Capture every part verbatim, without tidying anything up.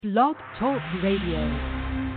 Blog Talk Radio.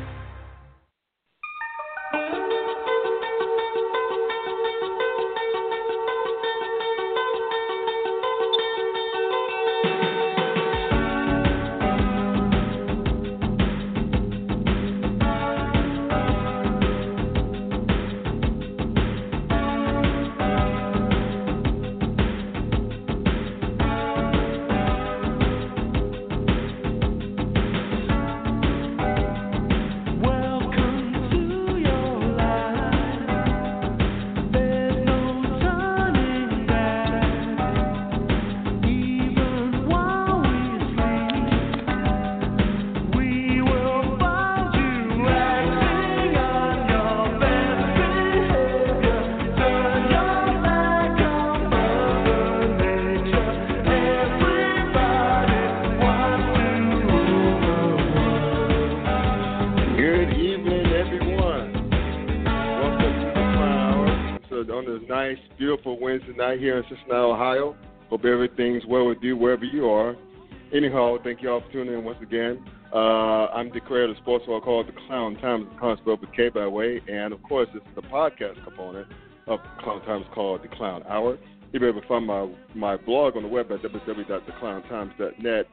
Night here in Cincinnati, Ohio. Hope everything's well with you wherever you are. Anyhow, thank you all for tuning in once again. Uh, I'm the creator of the sports show called The Clown Times, the Clown spelled with K, by the way, and of course, this is the podcast component of Clown Times called The Clown Hour. You'll be able to find my, my blog on the web at w w w dot the clown times dot net,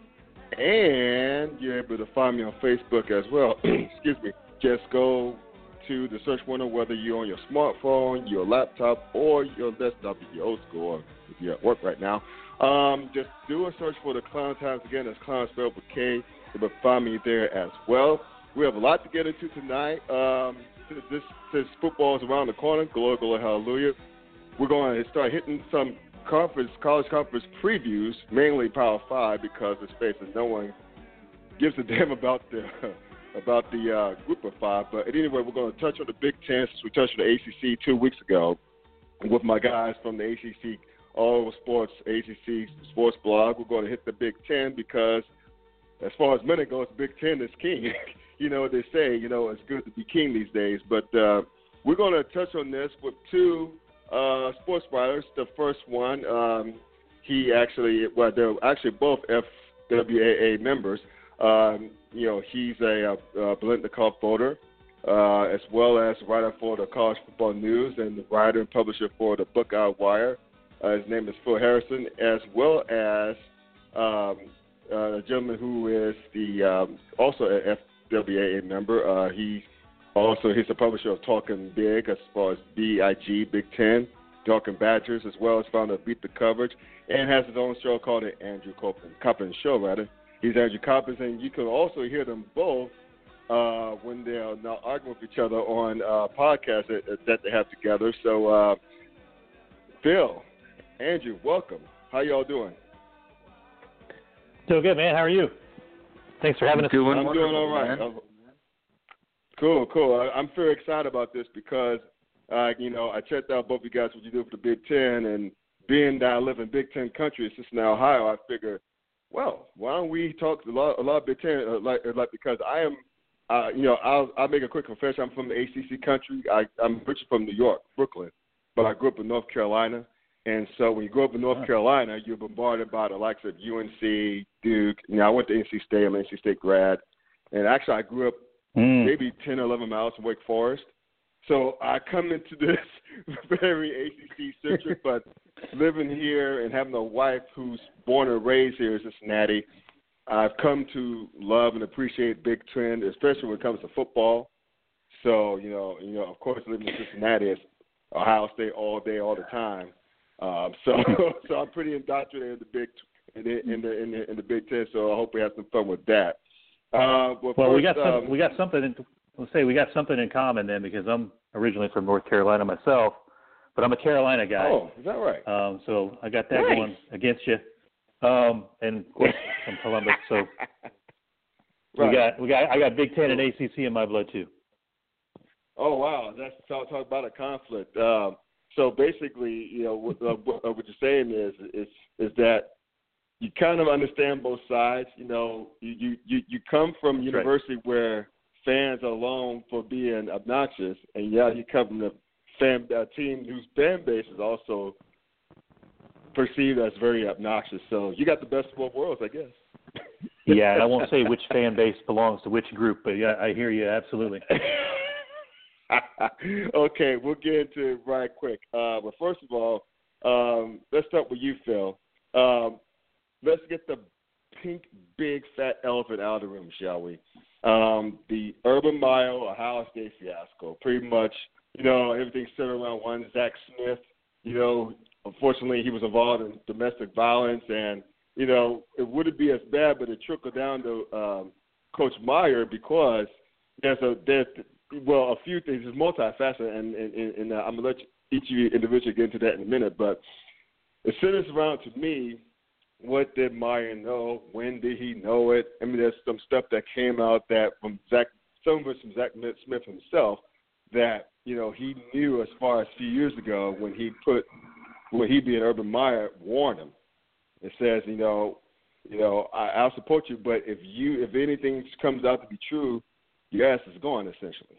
and you're able to find me on Facebook as well. Excuse me. Just go to the search window, whether you're on your smartphone, your laptop, or your desktop if you're old school, or if you're at work right now. Um, just do a search for the Clown Times. Again, that's Clown spelled with K. You will find me there as well. We have a lot to get into tonight. Um, since, this, since football is around the corner, glory, glory, hallelujah, we're going to start hitting some conference, college conference previews, mainly Power Five, because let's face it, no one gives a damn about the about the uh, group of five. But anyway, we're going to touch on the Big Ten since we touched on the A C C two weeks ago with my guys from the A C C All Sports, A C C Sports Blog. We're going to hit the Big Ten because as far as money goes, Big Ten is king. You know what they say, you know, it's good to be king these days. But uh, we're going to touch on this with two uh, sports writers. The first one, um, he actually, well, they're actually both F W A A members. Um, you know, he's a, a, a Biletnikoff voter, uh, as well as a writer for the College Football News and the writer and publisher for the Buckeye Wire. Uh, his name is Phil Harrison, as well as um, uh, a gentleman who is the um, also an F W A A member. Uh, he also he's the publisher of Talking Big, as far as B I G, Big Ten, Talking Badgers, as well as founder of Beat the Coverage, and has his own show called the Andrew Coppin, Coppin Show, rather. He's Andrew Coppins, and you can also hear them both uh, when they're now arguing with each other on uh, podcasts that, that they have together. So, uh, Phil, Andrew, welcome. How y'all doing? Doing good, man. How are you? Thanks for having us. Doing I'm doing all right. Man. Cool, cool. I, I'm very excited about this because, uh, you know, I checked out both of you guys what you do for the Big Ten, and being that I live in Big Ten country, Cincinnati, Ohio, I figure, well, why don't we talk a lot, a lot of Big Ten, uh, like, like because I am, uh, you know, I'll, I'll make a quick confession. I'm from the A C C country. I, I'm originally from New York, Brooklyn, but I grew up in North Carolina. And so when you grow up in North Carolina, you're bombarded by the likes of U N C, Duke. You know, I went to N C State. I'm an N C State grad. And actually I grew up mm. maybe ten or eleven miles from Wake Forest. So I come into this very A C C-centric, but living here and having a wife who's born and raised here in Cincinnati, I've come to love and appreciate Big Ten, especially when it comes to football. So, you know, you know, of course, living in Cincinnati, it's Ohio State all day, all the time. Um, so, so I'm pretty indoctrinated in the Big in the, in the in the in the Big Ten. So I hope we have some fun with that. Uh, well, well first, we got some, um, we got something. In, let's say we got something in common then, because I'm originally from North Carolina myself, but I'm a Carolina guy. Oh, is that right? Um, so I got that nice. going against you. Um, and of course from Columbus. So right. we got we got I got Big Ten and A C C in my blood too. Oh wow, that's talk, talk about a conflict. Um, so basically, you know, what, uh, what, uh, what you're saying is is is that you kind of understand both sides. You know, you you, you come from a university right. where fans are known for being obnoxious, and yeah, you come from a fan a team whose fan base is also perceived as very obnoxious. So you got the best of both worlds, I guess. Yeah, and I won't say which fan base belongs to which group, but yeah, I hear you absolutely. Okay, we'll get into it right quick. Uh, but first of all, um, let's start with you, Phil. Um, let's get the pink, big, fat elephant out of the room, shall we? Um, the Urban Meyer, Ohio State fiasco. Pretty much, you know, everything centered around one Zach Smith. You know, unfortunately, he was involved in domestic violence, and, you know, it wouldn't be as bad, but it trickled down to um, Coach Meyer because there's a there's well a few things. It's multifaceted, and and, and uh, I'm gonna let each of you individually get into that in a minute. But it centers around, to me, what did Meyer know? When did he know it? I mean, there's some stuff that came out that from Zach, some of it's from Zach Smith himself, that, you know, he knew as far as a few years ago when he put, when he being Urban Meyer warned him. It says, you know, you know, I, I'll support you, but if you, if anything comes out to be true, your ass is gone, essentially.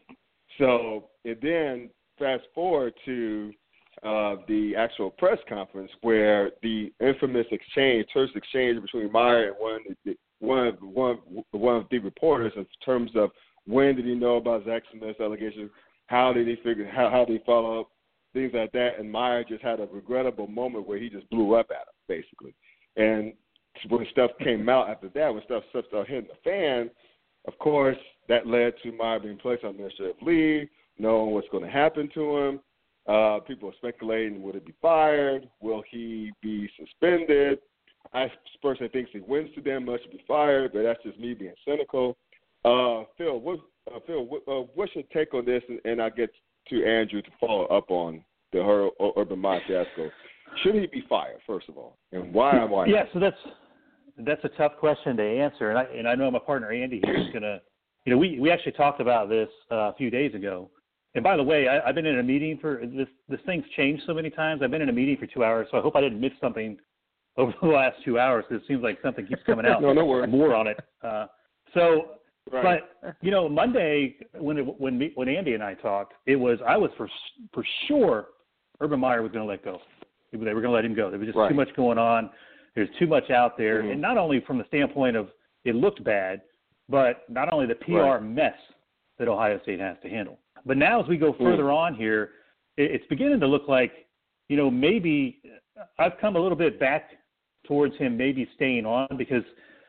So, and then fast forward to uh, the actual press conference where the infamous exchange, terse exchange between Meyer and one of the, one of, one, one of the reporters in terms of when did he know about Zach Smith's allegations, how did he figure, how, how did he follow up, things like that, and Meyer just had a regrettable moment where he just blew up at him, basically. And when stuff came out after that, when stuff, stuff started hitting the fan, of course, that led to Meyer being placed on administrative leave, knowing what's going to happen to him. Uh, people are speculating, would he be fired? Will he be suspended? I personally think if he wins too damn much, he'll be fired, but that's just me being cynical. Uh, Phil, what, uh, Phil, what, uh, what's your take on this? And, and I get to Andrew to follow up on the her, Urban Meyer fiasco. Should he be fired, first of all, and why? Why? Yeah, so that's that's a tough question to answer, and I and I know my partner Andy here is gonna, you know, we we actually talked about this uh, a few days ago. And by the way, I, I've been in a meeting for this. This thing's changed so many times. I've been in a meeting for two hours, so I hope I didn't miss something over the last two hours because it seems like something keeps coming out. no, no worries. More on it. Uh, so, right. but you know, Monday when it, when me, when Andy and I talked, it was I was for for sure Urban Meyer was going to let go. They were going to let him go. There was just right. too much going on. There's too much out there, mm-hmm. and not only from the standpoint of it looked bad, but not only the P R right. mess that Ohio State has to handle. But now as we go further mm. on here, it's beginning to look like, you know, maybe I've come a little bit back towards him maybe staying on because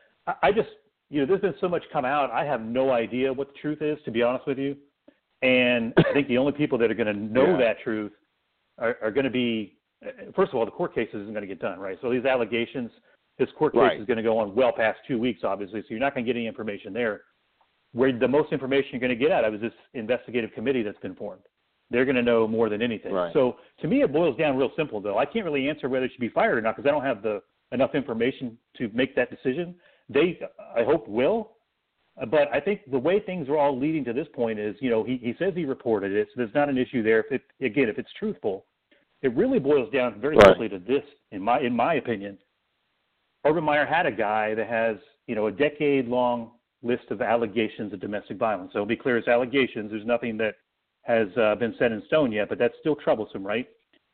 I just, you know, there's been so much come out. I have no idea what the truth is, to be honest with you. And I think the only people that are going to know yeah. that truth are, are going to be, first of all, the court case isn't going to get done, right? So these allegations, this court case right. is going to go on well past two weeks, obviously, so you're not going to get any information there. Where the most information you're going to get out of is this investigative committee that's been formed. They're going to know more than anything. Right. So to me, it boils down real simple, though. I can't really answer whether it should be fired or not because I don't have the enough information to make that decision. They, I hope, will. But I think the way things are all leading to this point is, you know, he, he says he reported it, so there's not an issue there. If it, again, if it's truthful, it really boils down very right. simply to this, in my in my opinion. Urban Meyer had a guy that has, you know, a decade-long list of allegations of domestic violence. So it'll be clear it's allegations. There's nothing that has uh, been set in stone yet, but that's still troublesome, right?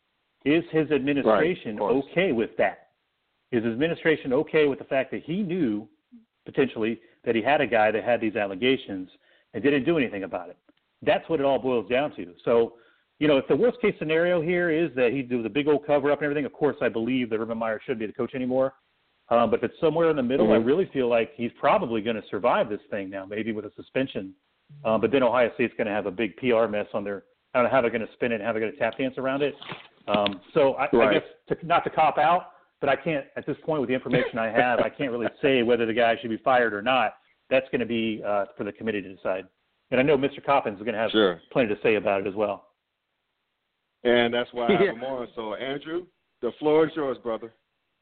Is his administration right, okay with that? Is his administration okay with the fact that he knew potentially that he had a guy that had these allegations and didn't do anything about it? That's what it all boils down to. So, you know, if the worst case scenario here is that he did the big old cover up and everything, of course I believe that Urban Meyer shouldn't be the coach anymore. Um, but if it's somewhere in the middle, mm-hmm. I really feel like he's probably going to survive this thing now, maybe with a suspension. Um, but then Ohio State's going to have a big P R mess on their – I don't know how they're going to spin it and how they're going to tap dance around it. Um, so I, right. I guess to, not to cop out, but I can't – at this point with the information I have, I can't really say whether the guy should be fired or not. That's going to be uh, for the committee to decide. And I know Mister Coppins is going to have sure. plenty to say about it as well. And that's why I have yeah. him on. So, Andrew, the floor is yours, brother.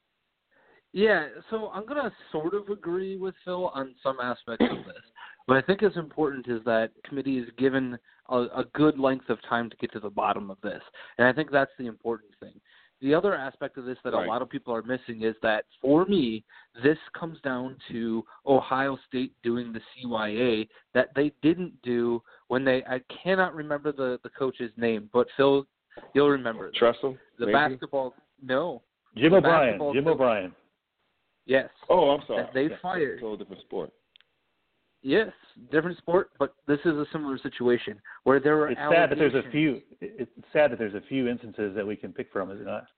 Yeah, so I'm going to sort of agree with Phil on some aspects of this. What I think is important is that committee is given a, a good length of time to get to the bottom of this. And I think that's the important thing. The other aspect of this that right. a lot of people are missing is that, for me, this comes down to Ohio State doing the C Y A that they didn't do when they – I cannot remember the, the coach's name, but Phil, you'll remember. Tressel? The maybe? basketball – no. Jim the O'Brien. Jim coach, O'Brien. Yes. Oh, I'm sorry. That they yeah, fired. It's a totally different sport. Yes, different sport, but this is a similar situation where there were It's sad that there's a allegations. few. It's sad that there's a few instances that we can pick from, is it not?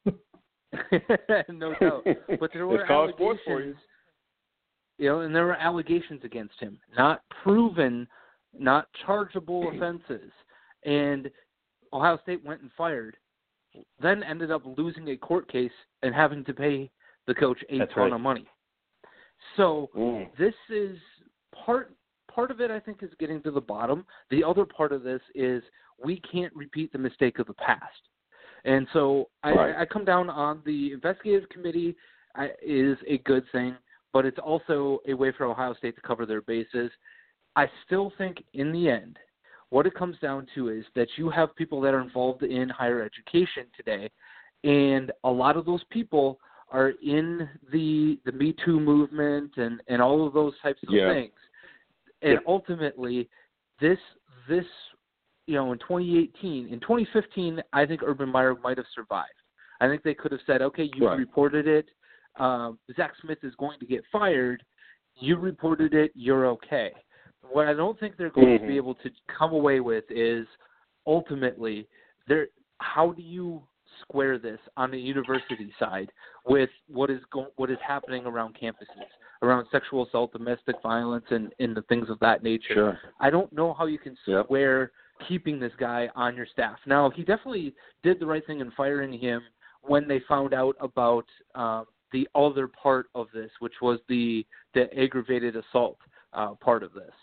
No doubt. But there were It's called sports for you. allegations, you know, and there were allegations against him, not proven, not chargeable offenses. And Ohio State went and fired, then ended up losing a court case and having to pay the coach a That's ton right. of money. So Mm. this is part part of it, I think, is getting to the bottom. The other part of this is we can't repeat the mistake of the past. And so I, Right. I come down on the investigative committee I, is a good thing, but it's also a way for Ohio State to cover their bases. I still think in the end, what it comes down to is that you have people that are involved in higher education today, and a lot of those people are in the the Me Too movement and, and all of those types of Yeah. things. And Yeah. ultimately, this this you know, in twenty eighteen, in twenty fifteen, I think Urban Meyer might have survived. I think they could have said, okay, you Right. reported it. Um, Zach Smith is going to get fired. You reported it. You're okay. What I don't think they're going Mm-hmm. to be able to come away with is ultimately, there. How do you square this on the university side with what is go- what is happening around campuses, around sexual assault, domestic violence, and, and the things of that nature? Sure. I don't know how you can Yep. square keeping this guy on your staff. Now, he definitely did the right thing in firing him when they found out about um, the other part of this, which was the the aggravated assault uh, part of this.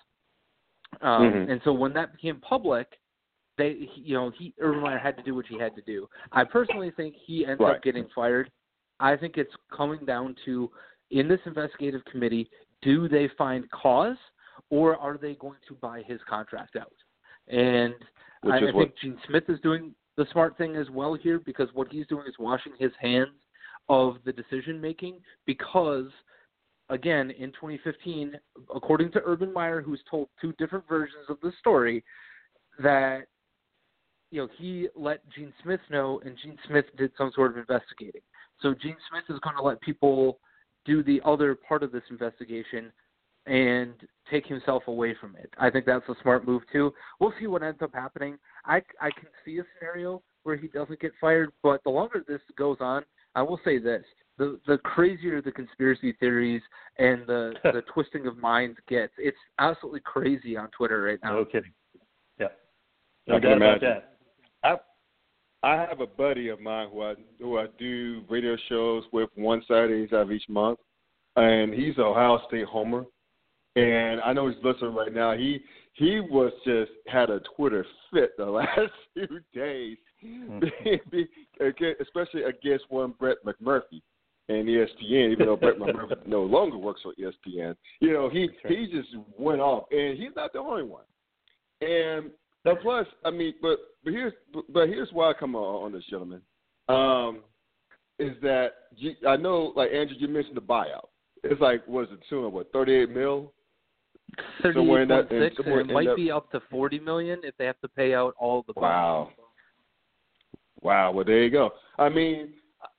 Um, Mhm. And so when that became public, they, he- you know, he Urban Meyer had to do what he had to do. I personally think he ends Right. up getting fired. I think it's coming down to, in this investigative committee, do they find cause, or are they going to buy his contract out? And Which I, is I what- think Gene Smith is doing the smart thing as well here, because what he's doing is washing his hands of the decision making, because again, in twenty fifteen, according to Urban Meyer, who's told two different versions of the story, that you know he let Gene Smith know, and Gene Smith did some sort of investigating. So Gene Smith is going to let people do the other part of this investigation and take himself away from it. I think that's a smart move too. We'll see what ends up happening. I I can see a scenario where he doesn't get fired, but the longer this goes on, I will say this: the the crazier the conspiracy theories and the the twisting of minds gets. It's absolutely crazy on Twitter right now. No kidding. Yeah. No I can doubt about imagine. that. I I have a buddy of mine who I who I do radio shows with one Saturdays out of each month, and he's an Ohio State homer. And I know he's listening right now. He he was just had a Twitter fit the last few days, especially against one Brett McMurphy and E S P N. Even though Brett McMurphy no longer works for E S P N, you know he he just went off, and he's not the only one. And plus, I mean, but but here's but here's why I come on, on this, gentleman, um, is that you, I know, like Andrew, you mentioned the buyout. It's like, was it soon? What, thirty-eight mil? Thirty-eight point six, and somewhere it in might that- be up to forty million if they have to pay out all the bonuses. Wow. Wow. Well, there you go. I mean,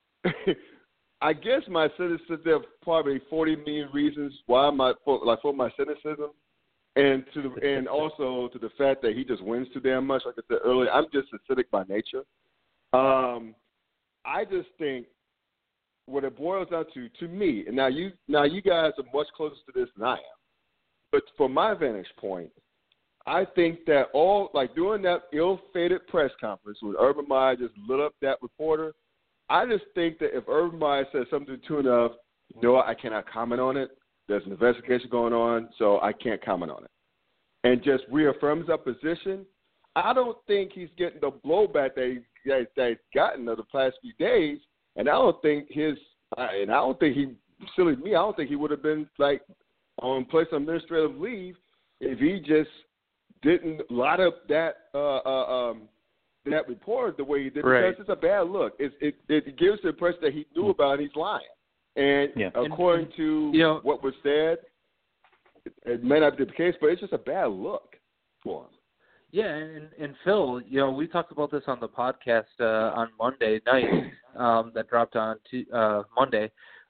I guess my cynicism, there are probably forty million reasons why my for, like for my cynicism, and to the, and also to the fact that he just wins too damn much. Like I said earlier, I'm just acidic by nature. Um, I just think what it boils down to, to me, and now you now you guys are much closer to this than I am. But from my vantage point, I think that all, like during that ill-fated press conference when Urban Meyer just lit up that reporter, I just think that if Urban Meyer says something to the tune of, you know what, I cannot comment on it, there's an investigation going on, so I can't comment on it, and just reaffirms that position, I don't think he's getting the blowback that, he, that, that he's gotten over the past few days, and I don't think his, and I don't think he, silly me, I don't think he would have been, like, on place on administrative leave if he just didn't light up that uh, uh, um, that report the way he did, Right. because it's a bad look. It, it it gives the impression that he knew about it, he's lying. And Yeah. according And, to you know, what was said, it, it may not be the case, but it's just a bad look for him. Yeah, and, and Phil, you know, we talked about this on the podcast uh, on Monday night um, that dropped on to, uh, Monday.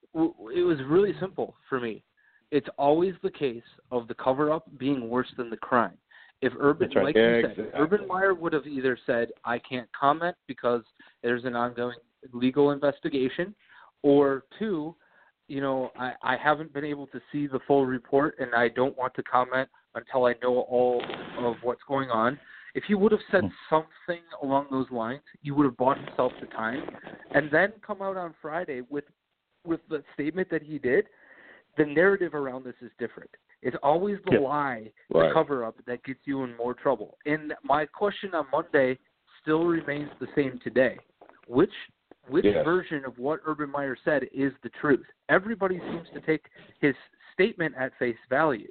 it was really simple for me. It's always the case of the cover-up being worse than the crime. If Urban, right. like yeah, you said, exactly. Urban Meyer would have either said, I can't comment because there's an ongoing legal investigation, or two, you know, I, I haven't been able to see the full report and I don't want to comment until I know all of what's going on. If he would have said something along those lines, he would have bought himself the time and then come out on Friday with with the statement that he did. The narrative around this is different. It's always the Yep. lie, Right. the cover-up that gets you in more trouble. And my question on Monday still remains the same today. Which which Yes. version of what Urban Meyer said is the truth? Everybody seems to take his statement at face value.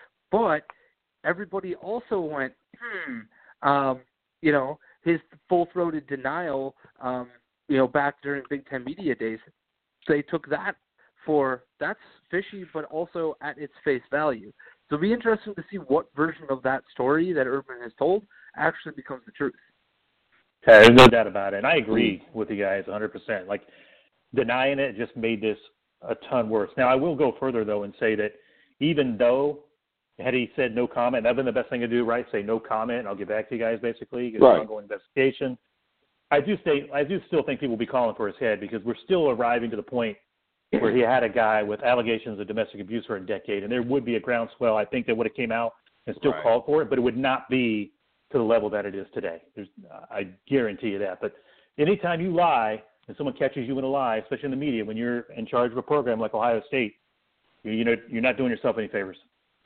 But everybody also went, hmm, um, you know, his full-throated denial, um, you know, back during Big Ten Media Days, they took that for, that's fishy, but also at its face value. So it'll be interesting to see what version of that story that Urban has told actually becomes the truth. Yeah, there's no doubt about it. And I agree with you guys one hundred percent. Like, denying it just made this a ton worse. Now, I will go further, though, and say that even though, had he said no comment, that would have been the best thing to do, right? Say no comment, and I'll get back to you guys, basically, get Right. an ongoing investigation. I do say, I do still think people will be calling for his head because we're still arriving to the point where he had a guy with allegations of domestic abuse for a decade, and there would be a groundswell, I think, that would have came out and still Right. called for it, but it would not be to the level that it is today. There's, I guarantee you that. But anytime you lie and someone catches you in a lie, especially in the media, when you're in charge of a program like Ohio State, you, you know, you're not doing yourself any favors.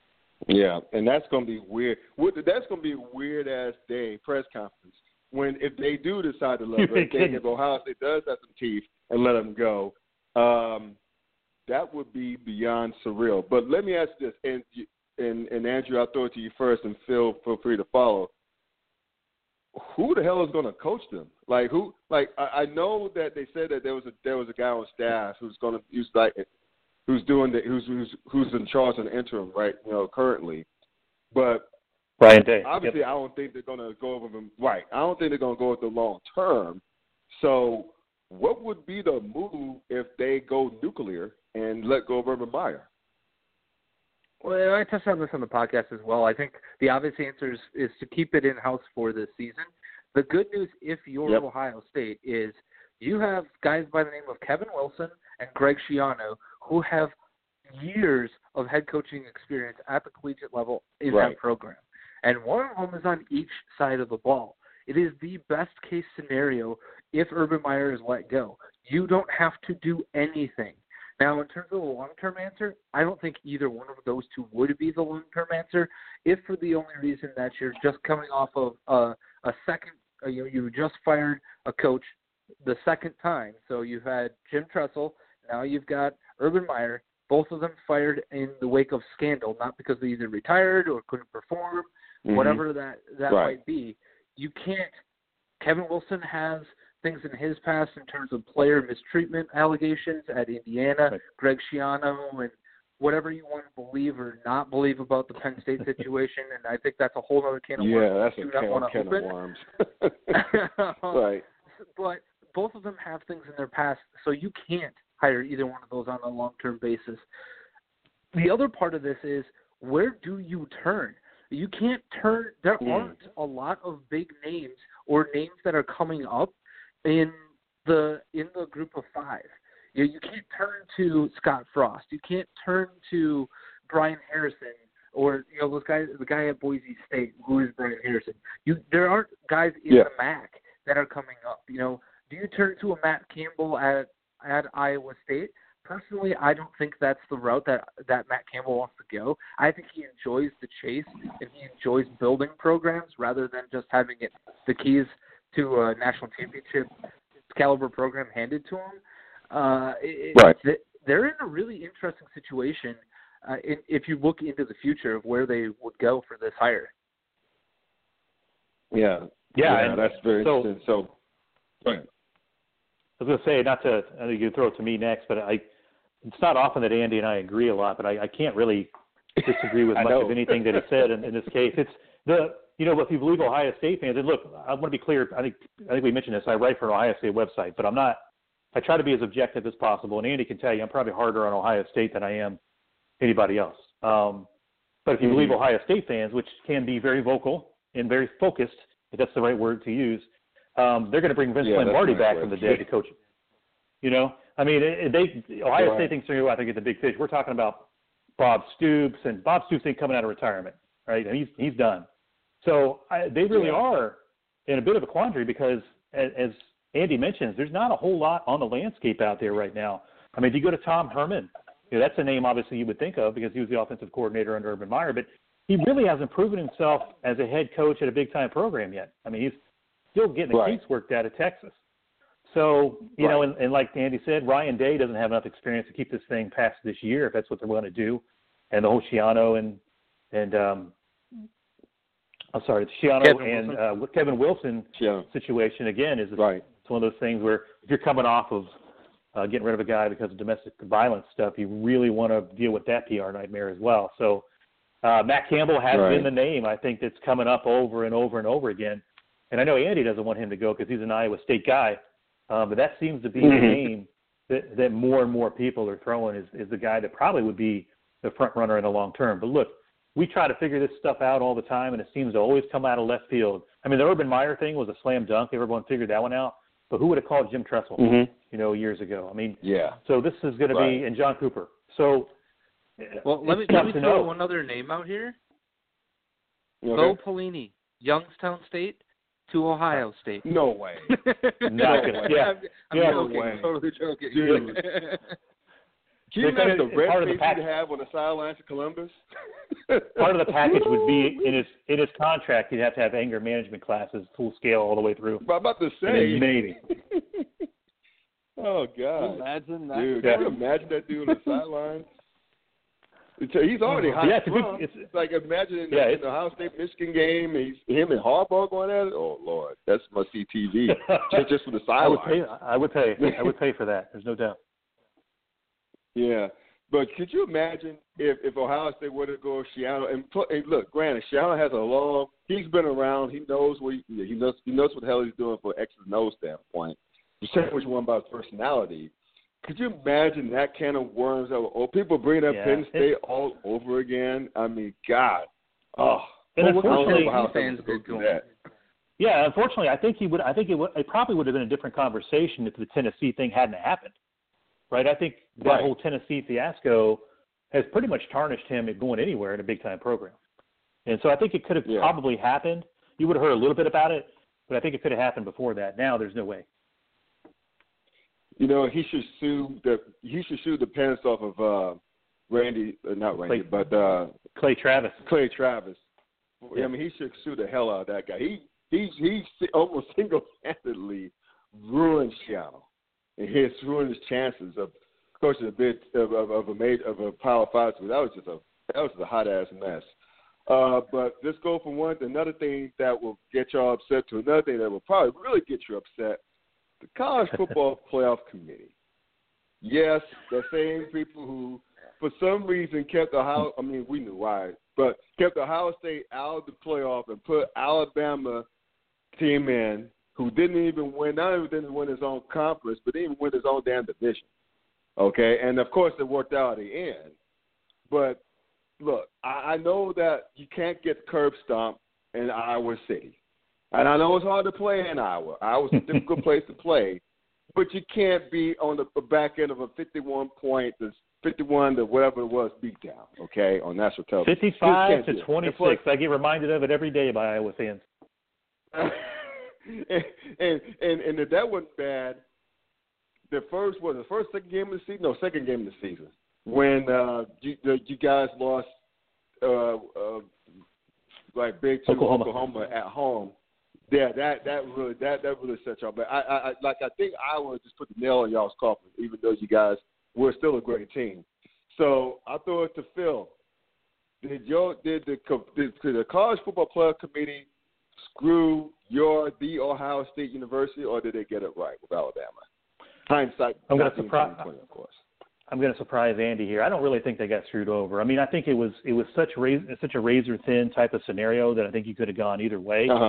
Yeah, and that's going to be weird. That's going to be a weird-ass day, press conference, when if they do decide to let him, if, they, if Ohio State does have some teeth and let him go, um, that would be beyond surreal. But let me ask you this, and, and, and Andrew, I'll throw it to you first, and Phil, feel free to follow. Who the hell is going to coach them? Like who? Like I, I know that they said that there was a there was a guy on staff who's going to who's like who's doing the who's who's who's in charge in the interim right you know currently, but Brian Day. Obviously, yep. I don't think they're going to go over them right. I don't think they're going to go with the long term. So, what would be the move if they go nuclear and let go of Urban Meyer? Well, I touched on this on the podcast as well. I think the obvious answer is, is to keep it in-house for this season. The good news, if you're Yep. Ohio State, is you have guys by the name of Kevin Wilson and Greg Schiano who have years of head coaching experience at the collegiate level in Right. that program. And one of them is on each side of the ball. It is the best-case scenario if Urban Meyer is let go. You don't have to do anything. Now, in terms of the long-term answer, I don't think either one of those two would be the long-term answer, if for the only reason that you're just coming off of uh, a second, uh, you know, you just fired a coach the second time. So you've had Jim Tressel, now you've got Urban Meyer, both of them fired in the wake of scandal, not because they either retired or couldn't perform, mm-hmm. whatever that, that right. might be. You can't – Kevin Wilson has – things in his past in terms of player mistreatment allegations at Indiana, right. Greg Schiano, and whatever you want to believe or not believe about the Penn State situation. And I think that's a whole other can of yeah, worms. Yeah, that's a can, can of worms. Right. But both of them have things in their past, so you can't hire either one of those on a long-term basis. The other part of this is, where do you turn? You can't turn – there mm. aren't a lot of big names or names that are coming up in the in the group of five. You know, you can't turn to Scott Frost. You can't turn to Brian Harrison or you know those guys. The guy at Boise State, who is Brian Harrison. You there aren't guys in yeah. the M A C that are coming up. You know, do you turn to a Matt Campbell at at Iowa State? Personally, I don't think that's the route that that Matt Campbell wants to go. I think he enjoys the chase and he enjoys building programs rather than just having it the keys to a national championship caliber program handed to him. Uh, it, right. It, they're in a really interesting situation uh, in, if you look into the future of where they would go for this hire. Yeah. Yeah, yeah and that's very so, interesting. So, go ahead. I was going to say, not to, I think you throw it to me next, but I, it's not often that Andy and I agree a lot, but I, I can't really disagree with much of anything that he said in, in this case. It's the, you know, if you believe Ohio State fans, and look, I want to be clear. I think I think we mentioned this. I write for an Ohio State website, but I'm not I try to be as objective as possible. And Andy can tell you, I'm probably harder on Ohio State than I am anybody else. Um, but if you mm-hmm. believe Ohio State fans, which can be very vocal and very focused, if that's the right word to use, um, they're going to bring Vince yeah, Lombardi nice back word. from the dead to coach. You know, I mean, it, they Ohio right. State thinks they're going to get the big fish. We're talking about Bob Stoops, and Bob Stoops ain't coming out of retirement, right? And he's he's done. So I, they really yeah. are in a bit of a quandary because, as, as Andy mentions, there's not a whole lot on the landscape out there right now. I mean, if you go to Tom Herman, you know, that's a name obviously you would think of because he was the offensive coordinator under Urban Meyer, but he really hasn't proven himself as a head coach at a big-time program yet. I mean, he's still getting the right. kinks worked out of Texas. So, you right. know, and, and like Andy said, Ryan Day doesn't have enough experience to keep this thing past this year if that's what they're going to do. And the whole Schiano and, and um, I'm sorry, the Schiano Kevin and Wilson. uh, Kevin Wilson yeah. situation, again, is right. it's one of those things where if you're coming off of uh, getting rid of a guy because of domestic violence stuff, you really want to deal with that P R nightmare as well. So uh, Matt Campbell has right. been the name, I think, that's coming up over and over and over again. And I know Andy doesn't want him to go because he's an Iowa State guy. Um, but that seems to be mm-hmm. the name that, that more and more people are throwing is, is the guy that probably would be the front runner in the long term. But look, we try to figure this stuff out all the time, and it seems to always come out of left field. I mean, the Urban Meyer thing was a slam dunk. Everyone figured that one out. But who would have called Jim Tressel, mm-hmm. you know, years ago? I mean, yeah. So this is going right. to be – and John Cooper. So well, let me, let me throw know. one other name out here. Okay. Bo Pelini, Youngstown State to Ohio State. No way. Not no way. Yeah. I'm, I'm yeah. joking. No way. Totally joking. Dude. Can you imagine the red part of the face pack- you'd have on the sidelines of Columbus? Part of the package would be in his in his contract. He'd have to have anger management classes, full scale, all the way through. I'm about to say, maybe. Oh God! Imagine that, dude. Yeah. Can you imagine that dude on the sidelines? It's, he's already hot. Yeah, it's a good, from. it's, Like imagine in the, yeah, in the Ohio State Michigan game, he's him and Harbaugh going at it. Oh Lord, that's must see T V just just for the I would sidelines. pay. I would pay. I would pay for that. There's no doubt. Yeah, but could you imagine if, if Ohio State were to go Schiano and, put, and look, granted, Schiano has a long. He's been around. He knows what he, he knows. He knows what the hell he's doing from an X and O standpoint. You said which one about his personality. Could you imagine that can of worms? Or people bring up Yeah. Penn State all over again? I mean, God. Oh, And well, unfortunately, I don't know how fans go did through go that. Yeah, unfortunately, I think he would. I think it, would, it probably would have been a different conversation if the Tennessee thing hadn't happened, right? I think that Right. whole Tennessee fiasco has pretty much tarnished him at going anywhere in a big time program, and so I think it could have Yeah. probably happened. You would have heard a little bit about it, but I think it could have happened before that. Now there's no way. You know, he should sue the he should sue the pants off of uh, Randy, uh, not Randy, Clay, but uh, Clay Travis. Clay Travis. Yeah. I mean, he should sue the hell out of that guy. He he he almost single-handedly ruined Schiano, and he has ruined his chances of coaching a bit of, of, of a made of a Power Five school. That was just a that was just a hot ass mess. Uh, but let's go from one to another thing that will get y'all upset to another thing that will probably really get you upset. The College Football Playoff Committee. Yes, the same people who, for some reason, kept Ohio. I mean, we knew why, but kept Ohio State out of the playoff and put Alabama team in, who didn't even win. Not even didn't win his own conference, but didn't even win his own damn division. Okay, and of course it worked out at the end. But look, I, I know that you can't get curb stomped in Iowa City. And I know it's hard to play in Iowa. Iowa's a difficult place to play, but you can't be on the back end of a fifty-one point, fifty-one to whatever it was, beatdown. Okay, on national television. Fifty-five to twenty-six. I get reminded of it every day by Iowa fans. and, and and and if that wasn't bad, the first was the first second game of the season. No, second game of the season when uh, you the, you guys lost uh, uh, like big to Oklahoma. Oklahoma at home. Yeah, that that really that that really set y'all back. I, I like I think Iowa just put the nail in y'all's coffin, even though you guys were still a great team. So I throw it to Phil. Did your did the did, did the College Football Playoff Committee screw your the Ohio State University, or did they get it right with Alabama? Hindsight. I'm going to surprise. Of course. I'm going to surprise Andy here. I don't really think they got screwed over. I mean, I think it was it was such raz- such a razor thin type of scenario that I think you could have gone either way. Uh-huh.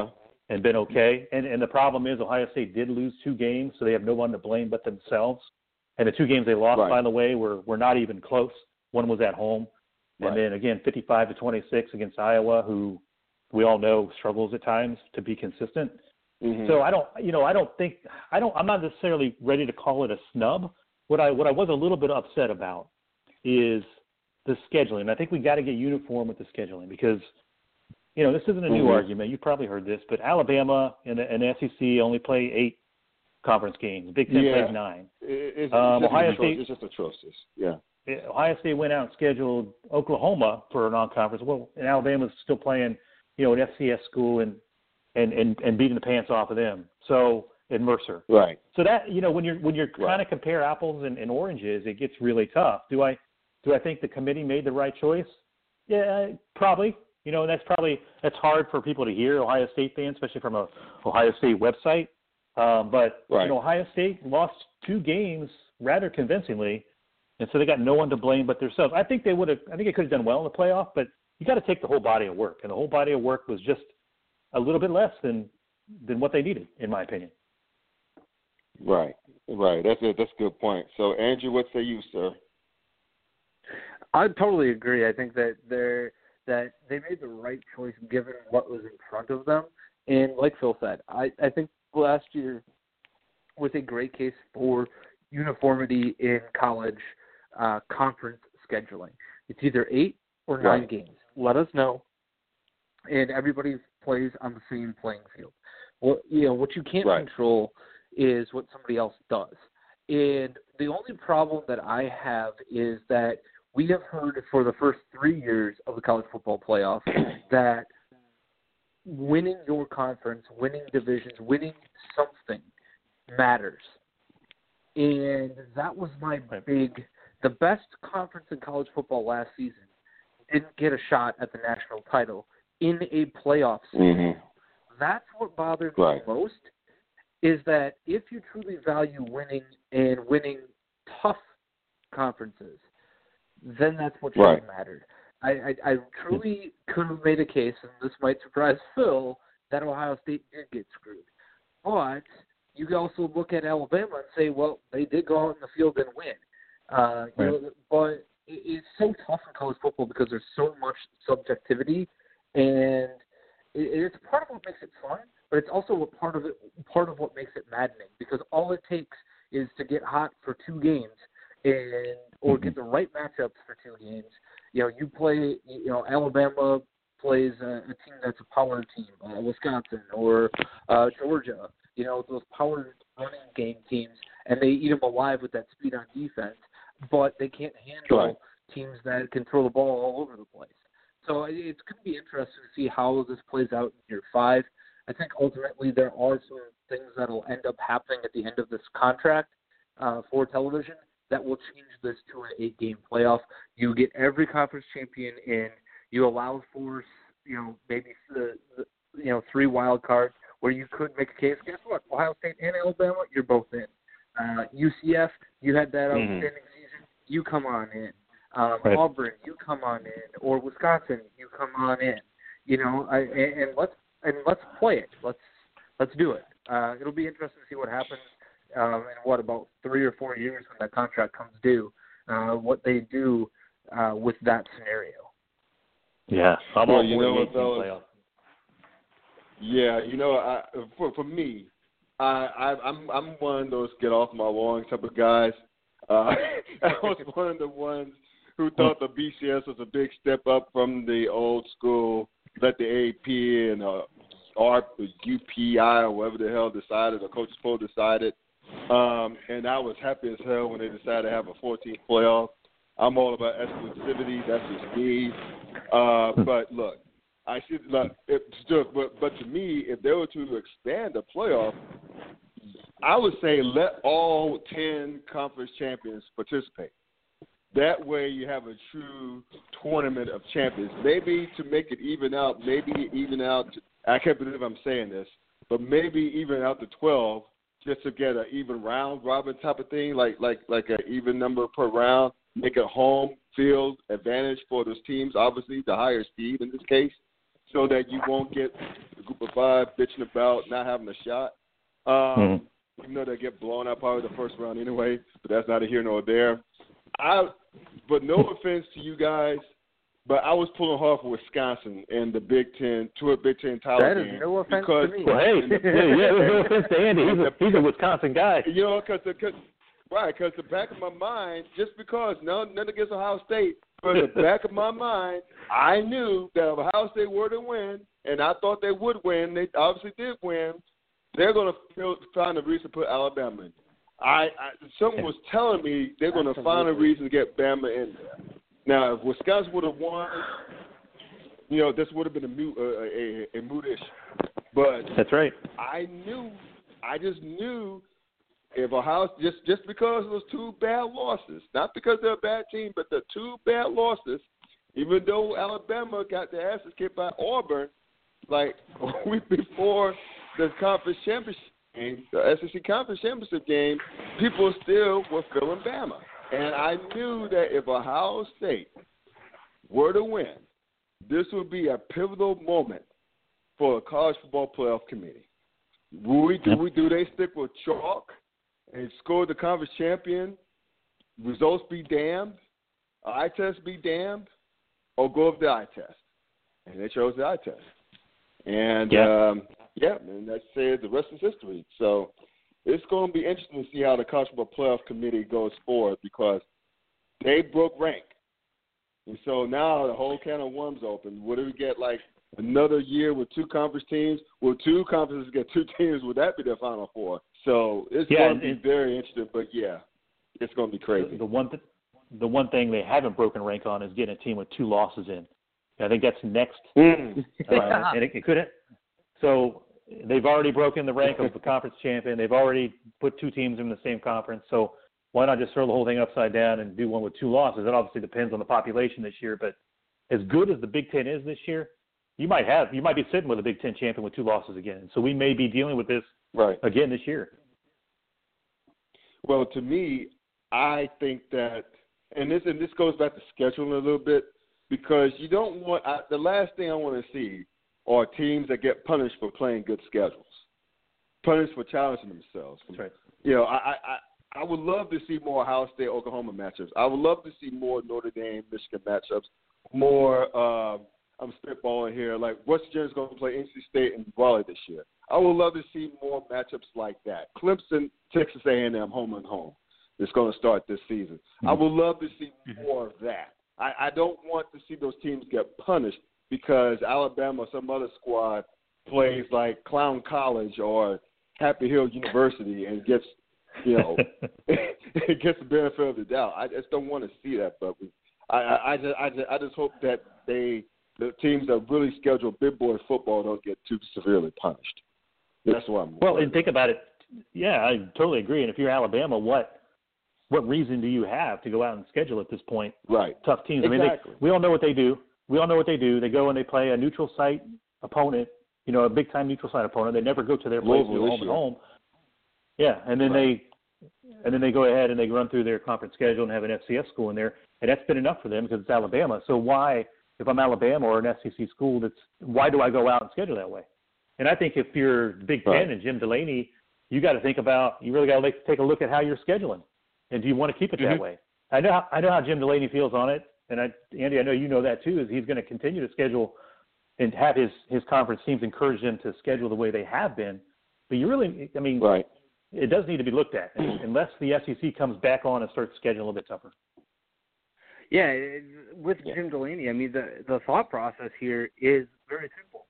and been okay. And and the problem is Ohio State did lose two games, so they have no one to blame but themselves. And the two games they lost, right. by the way, were were not even close. One was at home, and right. then again fifty-five to twenty-six against Iowa, who we all know struggles at times to be consistent. Mm-hmm. So I don't, you know, I don't think I don't. I'm not necessarily ready to call it a snub. What I what I was a little bit upset about is the scheduling. I think we got to get uniform with the scheduling because, you know, this isn't a new mm-hmm. argument. You've probably heard this, but Alabama and the, and the S E C only play eight conference games. Big Ten yeah. plays nine. It, it's, um, it's Ohio atro- State. It's just atrocious. Yeah. Ohio State went out and scheduled Oklahoma for a non-conference. Well, and Alabama's still playing, you know, an F C S school and and and, and beating the pants off of them. So. And Mercer. Right. So that, you know, when you're when you're right. trying to compare apples and, and oranges, it gets really tough. Do I do I think the committee made the right choice? Yeah, probably. You know, that's probably that's hard for people to hear, Ohio State fans, especially from a Ohio State website. Um, but right. you know, Ohio State lost two games rather convincingly, and so they got no one to blame but themselves. I think they would have. I think they could have done well in the playoff, but you got to take the whole body of work, and the whole body of work was just a little bit less than than what they needed, in my opinion. Right, right. That's a that's a good point. So, Andrew, what say you, sir? I totally agree. I think that they're that they made the right choice given what was in front of them. And like Phil said, I, I think last year was a great case for uniformity in college uh, conference scheduling. It's either eight or nine right. games. Let us know, and everybody plays on the same playing field. Well, you know what you can't right. control is what somebody else does. And the only problem that I have is that we have heard for the first three years of the college football playoff that winning your conference, winning divisions, winning something matters. And that was my big – the best conference in college football last season didn't get a shot at the national title in a playoff season. Mm-hmm. That's what bothers right. me most. Is that if you truly value winning and winning tough conferences, then that's what should right. have mattered. I, I, I truly could have made a case, and this might surprise Phil, that Ohio State did get screwed. But you can also look at Alabama and say, well, they did go out in the field and win. Uh, you right. know, but it's so tough in college football because there's so much subjectivity, and it's part of what makes it fun. But it's also a part of it, part of what makes it maddening, because all it takes is to get hot for two games, and or get the right matchups for two games. You know, you play, you know, Alabama plays a, a team that's a power team, uh, Wisconsin or uh, Georgia. You know, those power running game teams, and they eat them alive with that speed on defense. But they can't handle right. teams that can throw the ball all over the place. So it's going to be interesting to see how this plays out in year five. I think ultimately there are some things that will end up happening at the end of this contract uh, for television that will change this to an eight-game playoff. You get every conference champion in. You allow for, you know, maybe the, the you know three wild cards where you could make a case. Guess what? Ohio State and Alabama, you're both in. Uh, U C F, you had that outstanding mm-hmm. season. You come on in. Um, right. Auburn, you come on in. Or Wisconsin, you come on in. You know, I, and, and let's. And let's play it. Let's let's do it. Uh, it'll be interesting to see what happens um, in what about three or four years when that contract comes due. Uh, what they do uh, with that scenario. Yeah, I'm well, all you for know the what, fellas? playoff. Yeah, you know, I, for for me, I, I I'm I'm one of those get off my lawn type of guys. Uh, I was one of the ones who thought the B C S was a big step up from the old school. Let the A P and uh, R U P I or whatever the hell decided, or Coach Spo decided. Um, and I was happy as hell when they decided to have a fourteenth playoff. I'm all about exclusivity. That's just me. Uh, but look, I see. Look, it, but but to me, if they were to expand the playoff, I would say let all ten conference champions participate. That way you have a true tournament of champions. Maybe to make it even out, maybe even out, to, I can't believe I'm saying this, but maybe even out to twelve just to get an even round robin type of thing, like like like an even number per round, make a home field advantage for those teams, obviously the higher seed in this case, so that you won't get group of five bitching about not having a shot. Um, mm-hmm. Even though they get blown out probably the first round anyway, but that's neither here nor there. I, but no offense to you guys, but I was pulling hard for Wisconsin in the Big Ten, to a Big Ten title that game. That is no offense because, to me. Well, hey, yeah, yeah, no offense to Andy. He's a, he's a Wisconsin guy. You know, because right, because the back of my mind, just because none, none against Ohio State, but in the back of my mind, I knew that if Ohio State were to win, and I thought they would win, they obviously did win, they're going to find a reason to put Alabama in. I, I someone was telling me they're going to find a reason to get Bama in there. Now, if Wisconsin would have won, you know, this would have been a moot, uh, a, a, a moot issue. But that's right. I knew, I just knew if Ohio, just just because of those two bad losses, not because they're a bad team, but the two bad losses, even though Alabama got their asses kicked by Auburn, like a week before the conference championship game, the S E C conference championship game, people still were feeling Bama. And I knew that if Ohio State were to win, this would be a pivotal moment for the College Football Playoff Committee. Will we do, we, do they stick with chalk and score the conference champion, results be damned, eye test be damned, or go with the eye test? And they chose the eye test. And, yeah, um, yeah and that says the rest is history. So it's going to be interesting to see how the College Football Playoff Committee goes forward because they broke rank. And so now the whole can of worms open. What do we get, like, another year with two conference teams? Will two conferences get two teams? Would that be the Final Four? So it's yeah, going to be very interesting. But, yeah, it's going to be crazy. The one, th- the one thing they haven't broken rank on is getting a team with two losses in. I think that's next. Mm. uh, and it, it couldn't. So they've already broken the rank of the conference champion. They've already put two teams in the same conference. So why not just throw the whole thing upside down and do one with two losses? It obviously depends on the population this year. But as good as the Big Ten is this year, you might have you might be sitting with a Big Ten champion with two losses again. So we may be dealing with this right. again this year. Well, to me, I think that, and this and this goes back to scheduling a little bit, because you don't want I, the last thing I want to see are teams that get punished for playing good schedules, punished for challenging themselves. That's right. You know, I, I I would love to see more Ohio State Oklahoma matchups. I would love to see more Notre Dame Michigan matchups. More, uh, I'm spitballing here, like West Virginia's going to play N C State and Raleigh this year. I would love to see more matchups like that. Clemson, Texas A and M, home and home. It's going to start this season. Mm-hmm. I would love to see more of that. I, I don't want to see those teams get punished because Alabama or some other squad plays like Clown College or Happy Hill University and gets, you know, it gets the benefit of the doubt. I just don't want to see that, but we, I, I, I, just, I, just, I just hope that they, the teams that really schedule big boy football don't get too severely punished. That's what I'm. Well, and think about it. Yeah, I totally agree. And if you're Alabama, what what reason do you have to go out and schedule at this point? Right. Tough teams. Exactly. I mean, they, we all know what they do. We all know what they do. They go and they play a neutral site opponent, you know, a big time neutral site opponent. They never go to their place, Louisville home and home. Yeah, and then right. they and then they go ahead and they run through their conference schedule and have an F C S school in there, and that's been enough for them because it's Alabama. So why, if I'm Alabama or an S E C school, that's why do I go out and schedule that way? And I think if you're Big Ten right. and Jim Delaney, you got to think about, you really got to take a look at how you're scheduling, and do you want to keep it mm-hmm. that way? I know I know how Jim Delaney feels on it, and I, Andy, I know you know that too. Is he's going to continue to schedule and have his his conference teams encourage them to schedule the way they have been. But you really, I mean, right. it does need to be looked at unless the S E C comes back on and starts scheduling a little bit tougher. Yeah, with yeah. Jim Delaney, I mean, the the thought process here is very simple.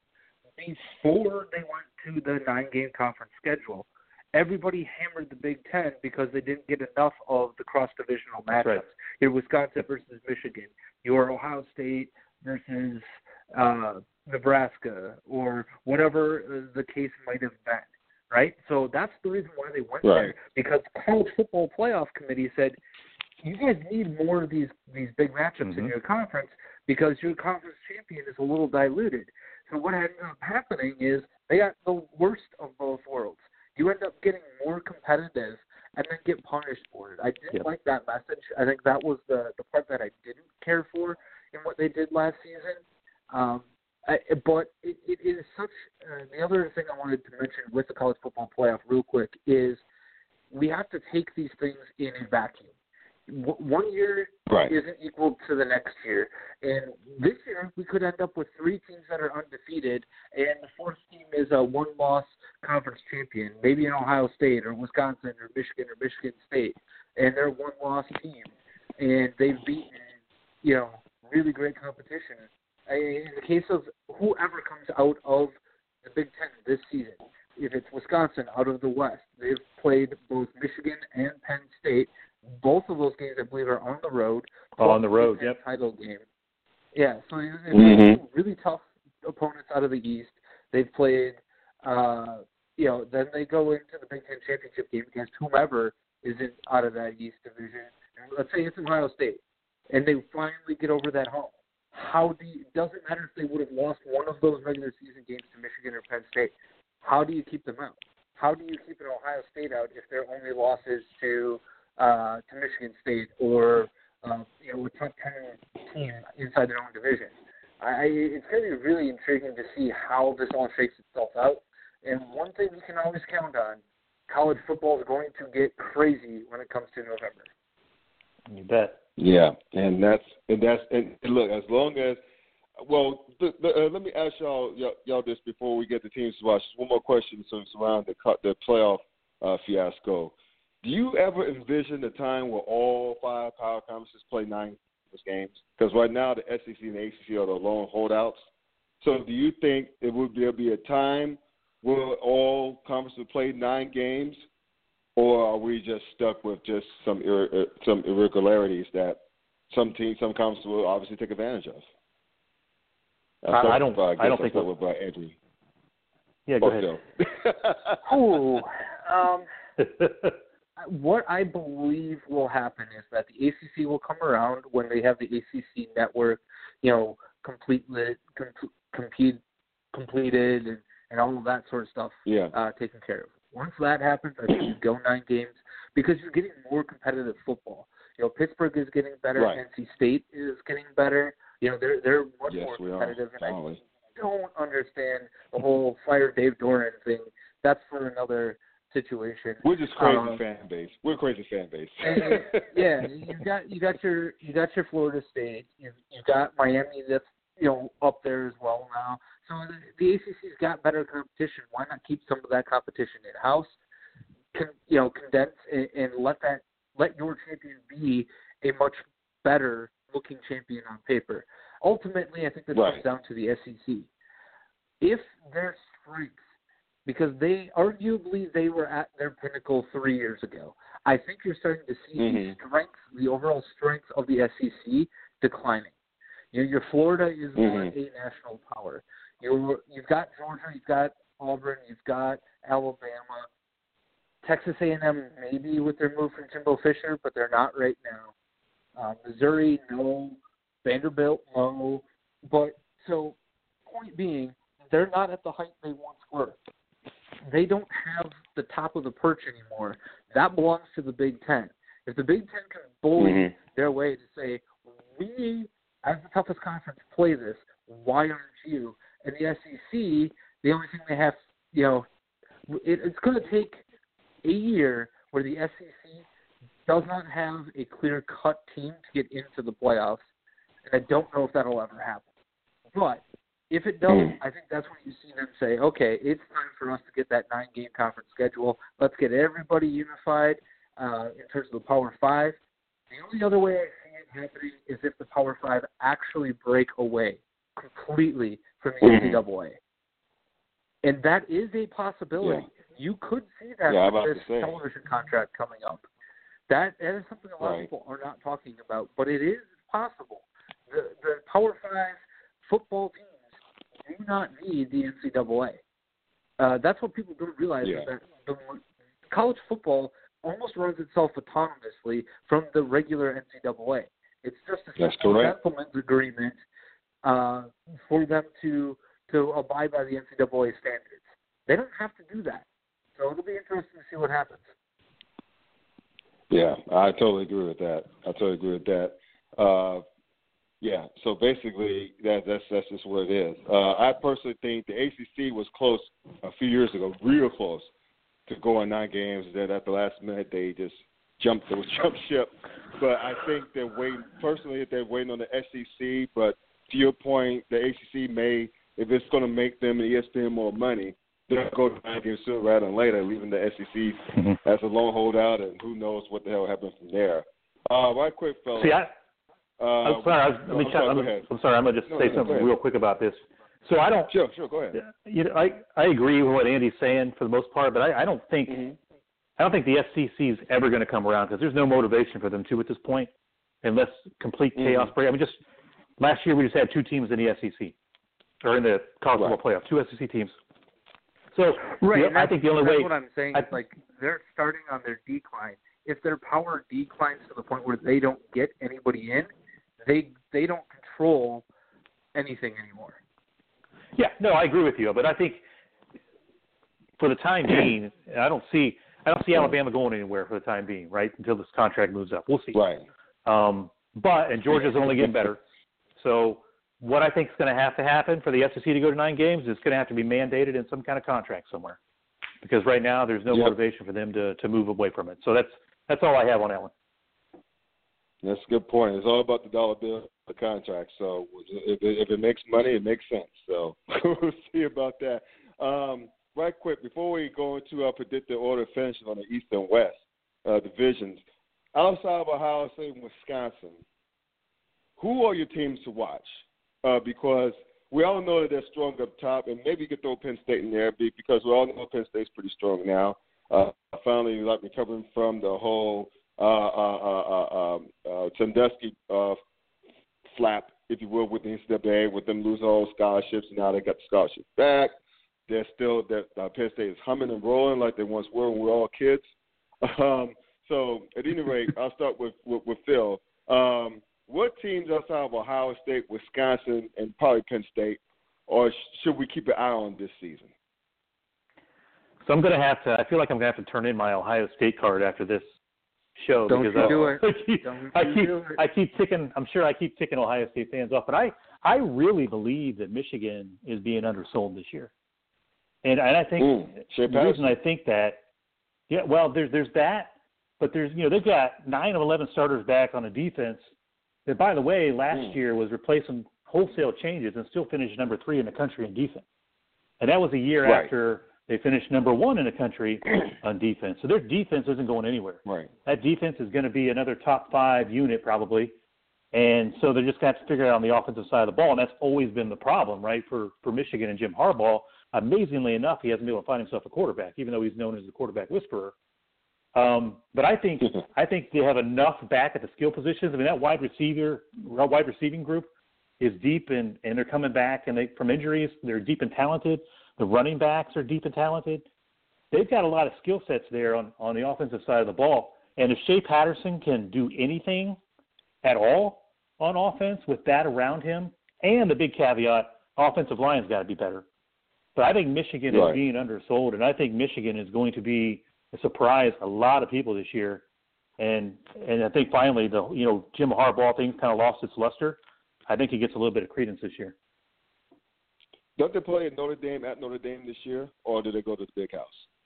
Before they went to the nine-game conference schedule, everybody hammered the Big Ten because they didn't get enough of the cross-divisional matchups. Right. Your Wisconsin versus Michigan, your Ohio State versus uh, Nebraska, or whatever the case might have been, right? So that's the reason why they went right. there, because College Football Playoff Committee said, you guys need more of these, these big matchups mm-hmm. in your conference because your conference champion is a little diluted. So what ended up happening is they got the worst of both worlds. You end up getting more competitive and then get punished for it. I didn't yep. like that message. I think that was the, the part that I didn't care for in what they did last season. Um, I, but it, it is such. Uh, the other thing I wanted to mention with the college football playoff, real quick, is we have to take these things in a vacuum. W- one year right. isn't equal to the next year, and this year we could end up with three teams that are undefeated, and the fourth team is a one-loss conference champion, maybe in Ohio State or Wisconsin or Michigan or Michigan State, and they're a one-loss team, and they've beaten, you know, really great competition. In the case of whoever comes out of the Big Ten this season, if it's Wisconsin out of the West, they've played both Michigan and Penn State. Both of those games, I believe, are on the road. Oh, on the road, yep. Title game. Yeah, so it's mm-hmm. really tough opponents out of the East. They've played, uh, you know, then they go into the Big Ten championship game against whomever is in, out of that East division. And let's say it's Ohio State, and they finally get over that hump. How do you, it doesn't matter if they would have lost one of those regular season games to Michigan or Penn State. How do you keep them out? How do you keep an Ohio State out if their only loss is to uh, to Michigan State or uh, you know, a top ten team inside their own division? I, it's going to be really intriguing to see how this all shakes itself out. And one thing you can always count on: college football is going to get crazy when it comes to November. You bet. Yeah, and that's and that's and look, as long as well, the, the, uh, let me ask y'all, y'all y'all this before we get the teams to watch. Just one more question so surround the the playoff uh, fiasco. Do you ever envision a time where all five power conferences play nine games? Because right now the S E C and the A C C are the lone holdouts. So do you think it would there be a time where all conferences would play nine games? Or are we just stuck with just some ir- some irregularities that some teams, some conferences will obviously take advantage of? I, I don't. I, I don't think we'll. With, uh, Andrew. Yeah, go ahead. oh, um, what I believe will happen is that the A C C will come around when they have the A C C network, you know, completely com- compete, completed and, and all of that sort of stuff yeah. uh, taken care of. Once that happens, I think you go nine games because you're getting more competitive football. You know, Pittsburgh is getting better. Right. N C State is getting better. You know, they're they're much yes, more we competitive. Are. And I don't understand the whole fire Dave Doran thing. That's for another situation. We're just crazy um, fan base. We're a crazy fan base. and, yeah, you got you got your you got your Florida State. You you got Miami that's you know up there as well now. So the, the A C C's got better competition. Why not keep some of that competition in house? Con, you know, condense and, and let that let your champion be a much better looking champion on paper. Ultimately, I think this right. comes down to the S E C. If their strengths, because they arguably they were at their pinnacle three years ago, I think you're starting to see mm-hmm. the strength, the overall strength of the S E C declining. You know, your Florida is mm-hmm. not a national power. You're, you've got Georgia, you've got Auburn, you've got Alabama, Texas A and M maybe with their move from Jimbo Fisher, but they're not right now. Uh, Missouri, no. Vanderbilt, no. But so, point being, they're not at the height they once were. They don't have the top of the perch anymore. That belongs to the Big Ten. If the Big Ten can bully mm-hmm. their way to say, we, as the toughest conference, play this, why aren't you? And the S E C, the only thing they have, you know, it, it's going to take a year where the S E C does not have a clear-cut team to get into the playoffs, and I don't know if that'll ever happen. But if it does, I think that's when you see them say, okay, it's time for us to get that nine-game conference schedule. Let's get everybody unified uh, in terms of the Power Five. The only other way I see it happening is if the Power Five actually break away completely from the N C double A. And that is a possibility. Yeah. You could see that yeah, with this television contract coming up. That, that is something a lot right. of people are not talking about, but it is possible. The, the Power Five football teams do not need the N C double A. Uh, that's what people don't realize yeah. is that the, college football almost runs itself autonomously from the regular N C double A. It's just a gentleman's agreement uh, for them to to abide by the N C double A standards. They don't have to do that. So it'll be interesting to see what happens. Yeah, I totally agree with that. I totally agree with that. Uh, Yeah, so basically that, that's that's just what it is. Uh, I personally think the A C C was close a few years ago, real close, to going nine games. Then at the last minute they just jumped, it was jump ship. But I think they're waiting. Personally, they're waiting on the S E C. But to your point, the A C C may, if it's going to make them and E S P N more money, they'll go to nine games sooner rather than later, leaving the S E C mm-hmm. as a lone holdout, and who knows what the hell happens from there. Uh, right quick, fellas. See, I. Uh, I'm sorry. I was, let me I'm, try, sorry, I'm, I'm sorry. I'm gonna just no, say no, something real quick about this. So I don't. Sure, sure. Go ahead. You know, I I agree with what Andy's saying for the most part, but I, I don't think mm-hmm. I don't think the S E C is ever going to come around because there's no motivation for them to at this point, unless complete chaos mm-hmm. break. I mean, just last year we just had two teams in the S E C or in the college right. football playoff, two S E C teams. So right, you know, I think the only that's way. what I'm saying I, is like they're starting on their decline. If their power declines to the point where they don't get anybody in, they they don't control anything anymore. Yeah, no, I agree with you, but I think for the time being, I don't see I don't see Alabama going anywhere for the time being, right? Until this contract moves up, we'll see. Right. Um, but and Georgia's only getting better, so what I think is going to have to happen for the S E C to go to nine games is going to have to be mandated in some kind of contract somewhere, because right now there's no yep. motivation for them to to move away from it. So that's that's all I have on that one. That's a good point. It's all about the dollar bill, the contract. So if it, if it makes money, it makes sense. So we'll see about that. Um, right quick, before we go into our predicted order of finishes on the East and West uh, divisions, outside of Ohio State and Wisconsin, who are your teams to watch? Uh, because we all know that they're strong up top, and maybe you could throw Penn State in there because we all know Penn State's pretty strong now. Uh, finally, like recovering from the whole uh, uh, uh, uh, uh, Sandusky uh, flap, if you will, with the N C double A, with them losing all scholarships, and now they got the scholarships back. They're still, that uh, Penn State is humming and rolling like they once were when we were all kids. Um, so, at any rate, I'll start with, with, with Phil. Um, what teams outside of Ohio State, Wisconsin, and probably Penn State, or sh- should we keep an eye on this season? So I'm going to have to. I feel like I'm going to have to turn in my Ohio State card after this show Don't because you I, do it. I keep, Don't I you keep, do it. I keep ticking. I'm sure I keep ticking Ohio State fans off, but I, I really believe that Michigan is being undersold this year, and and I think mm, the reason I think that, yeah, well, there's there's that, but there's you know they've got nine of eleven starters back on a defense that, by the way, last mm. year was replacing wholesale changes and still finished number three in the country in defense, and that was a year right. after they finished number one in the country on defense. So their defense isn't going anywhere. Right. That defense is going to be another top five unit probably. And so they're just going to have to figure it out on the offensive side of the ball. And that's always been the problem, right, for, for Michigan and Jim Harbaugh. Amazingly enough, he hasn't been able to find himself a quarterback, even though he's known as the quarterback whisperer. Um, but I think I think they have enough back at the skill positions. I mean, that wide receiver, wide receiving group is deep, and, and they're coming back and they from injuries. They're deep and talented. The running backs are deep and talented. They've got a lot of skill sets there on, on the offensive side of the ball. And if Shea Patterson can do anything at all on offense with that around him, and the big caveat, offensive line's got to be better. But I think Michigan right. is being undersold, and I think Michigan is going to be a surprise a lot of people this year. And and I think finally the you know Jim Harbaugh thing kind of lost its luster. I think he gets a little bit of credence this year. Don't they play at Notre Dame at Notre Dame this year, or do they go to the Big House?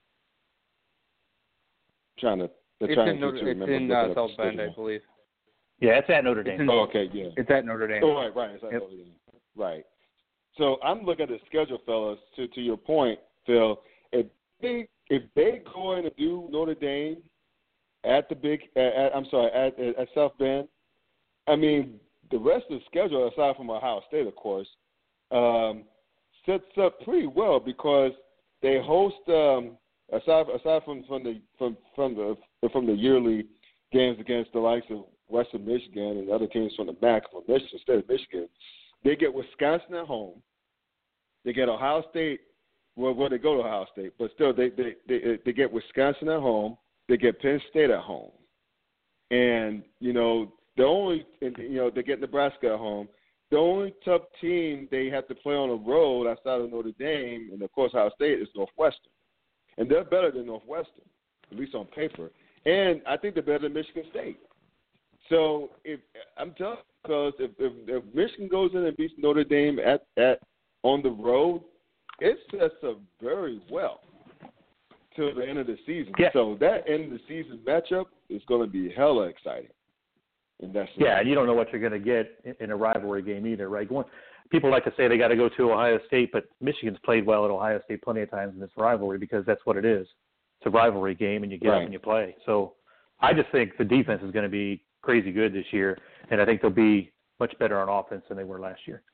I'm trying to, they're it's trying in, to Notre, it's in uh, South Bend, I believe. Yeah, it's at Notre Dame. It's in, oh, okay, yeah. It's at Notre Dame. Oh, right, right. It's at yep. Notre Dame. Right. So I'm looking at the schedule, fellas. To to your point, Phil, if they if they go in to do Notre Dame at the big, at, I'm sorry, at, at South Bend, I mean the rest of the schedule, aside from Ohio State, of course, um, sets up pretty well because they host um, aside aside from, from the from from the from the yearly games against the likes of Western Michigan and other teams from the M A C from Michigan State of Michigan, they get Wisconsin at home. They get Ohio State. Well, well, they go to Ohio State, but still, they they they, they get Wisconsin at home. They get Penn State at home, and you know the only you know they get Nebraska at home. The only tough team they have to play on the road outside of Notre Dame and, of course, Ohio State is Northwestern. And they're better than Northwestern, at least on paper. And I think they're better than Michigan State. So if I'm telling you, because if, if, if Michigan goes in and beats Notre Dame at, at on the road, it sets up very well till the end of the season. Yeah. So that end of the season matchup is going to be hella exciting. And that's Yeah, and you don't know what you're going to get in, in a rivalry game either, right? Going, people like to say they got to go to Ohio State, but Michigan's played well at Ohio State plenty of times in this rivalry because that's what it is. It's a rivalry game, and you get right. up and you play. So I just think the defense is going to be crazy good this year, and I think they'll be much better on offense than they were last year.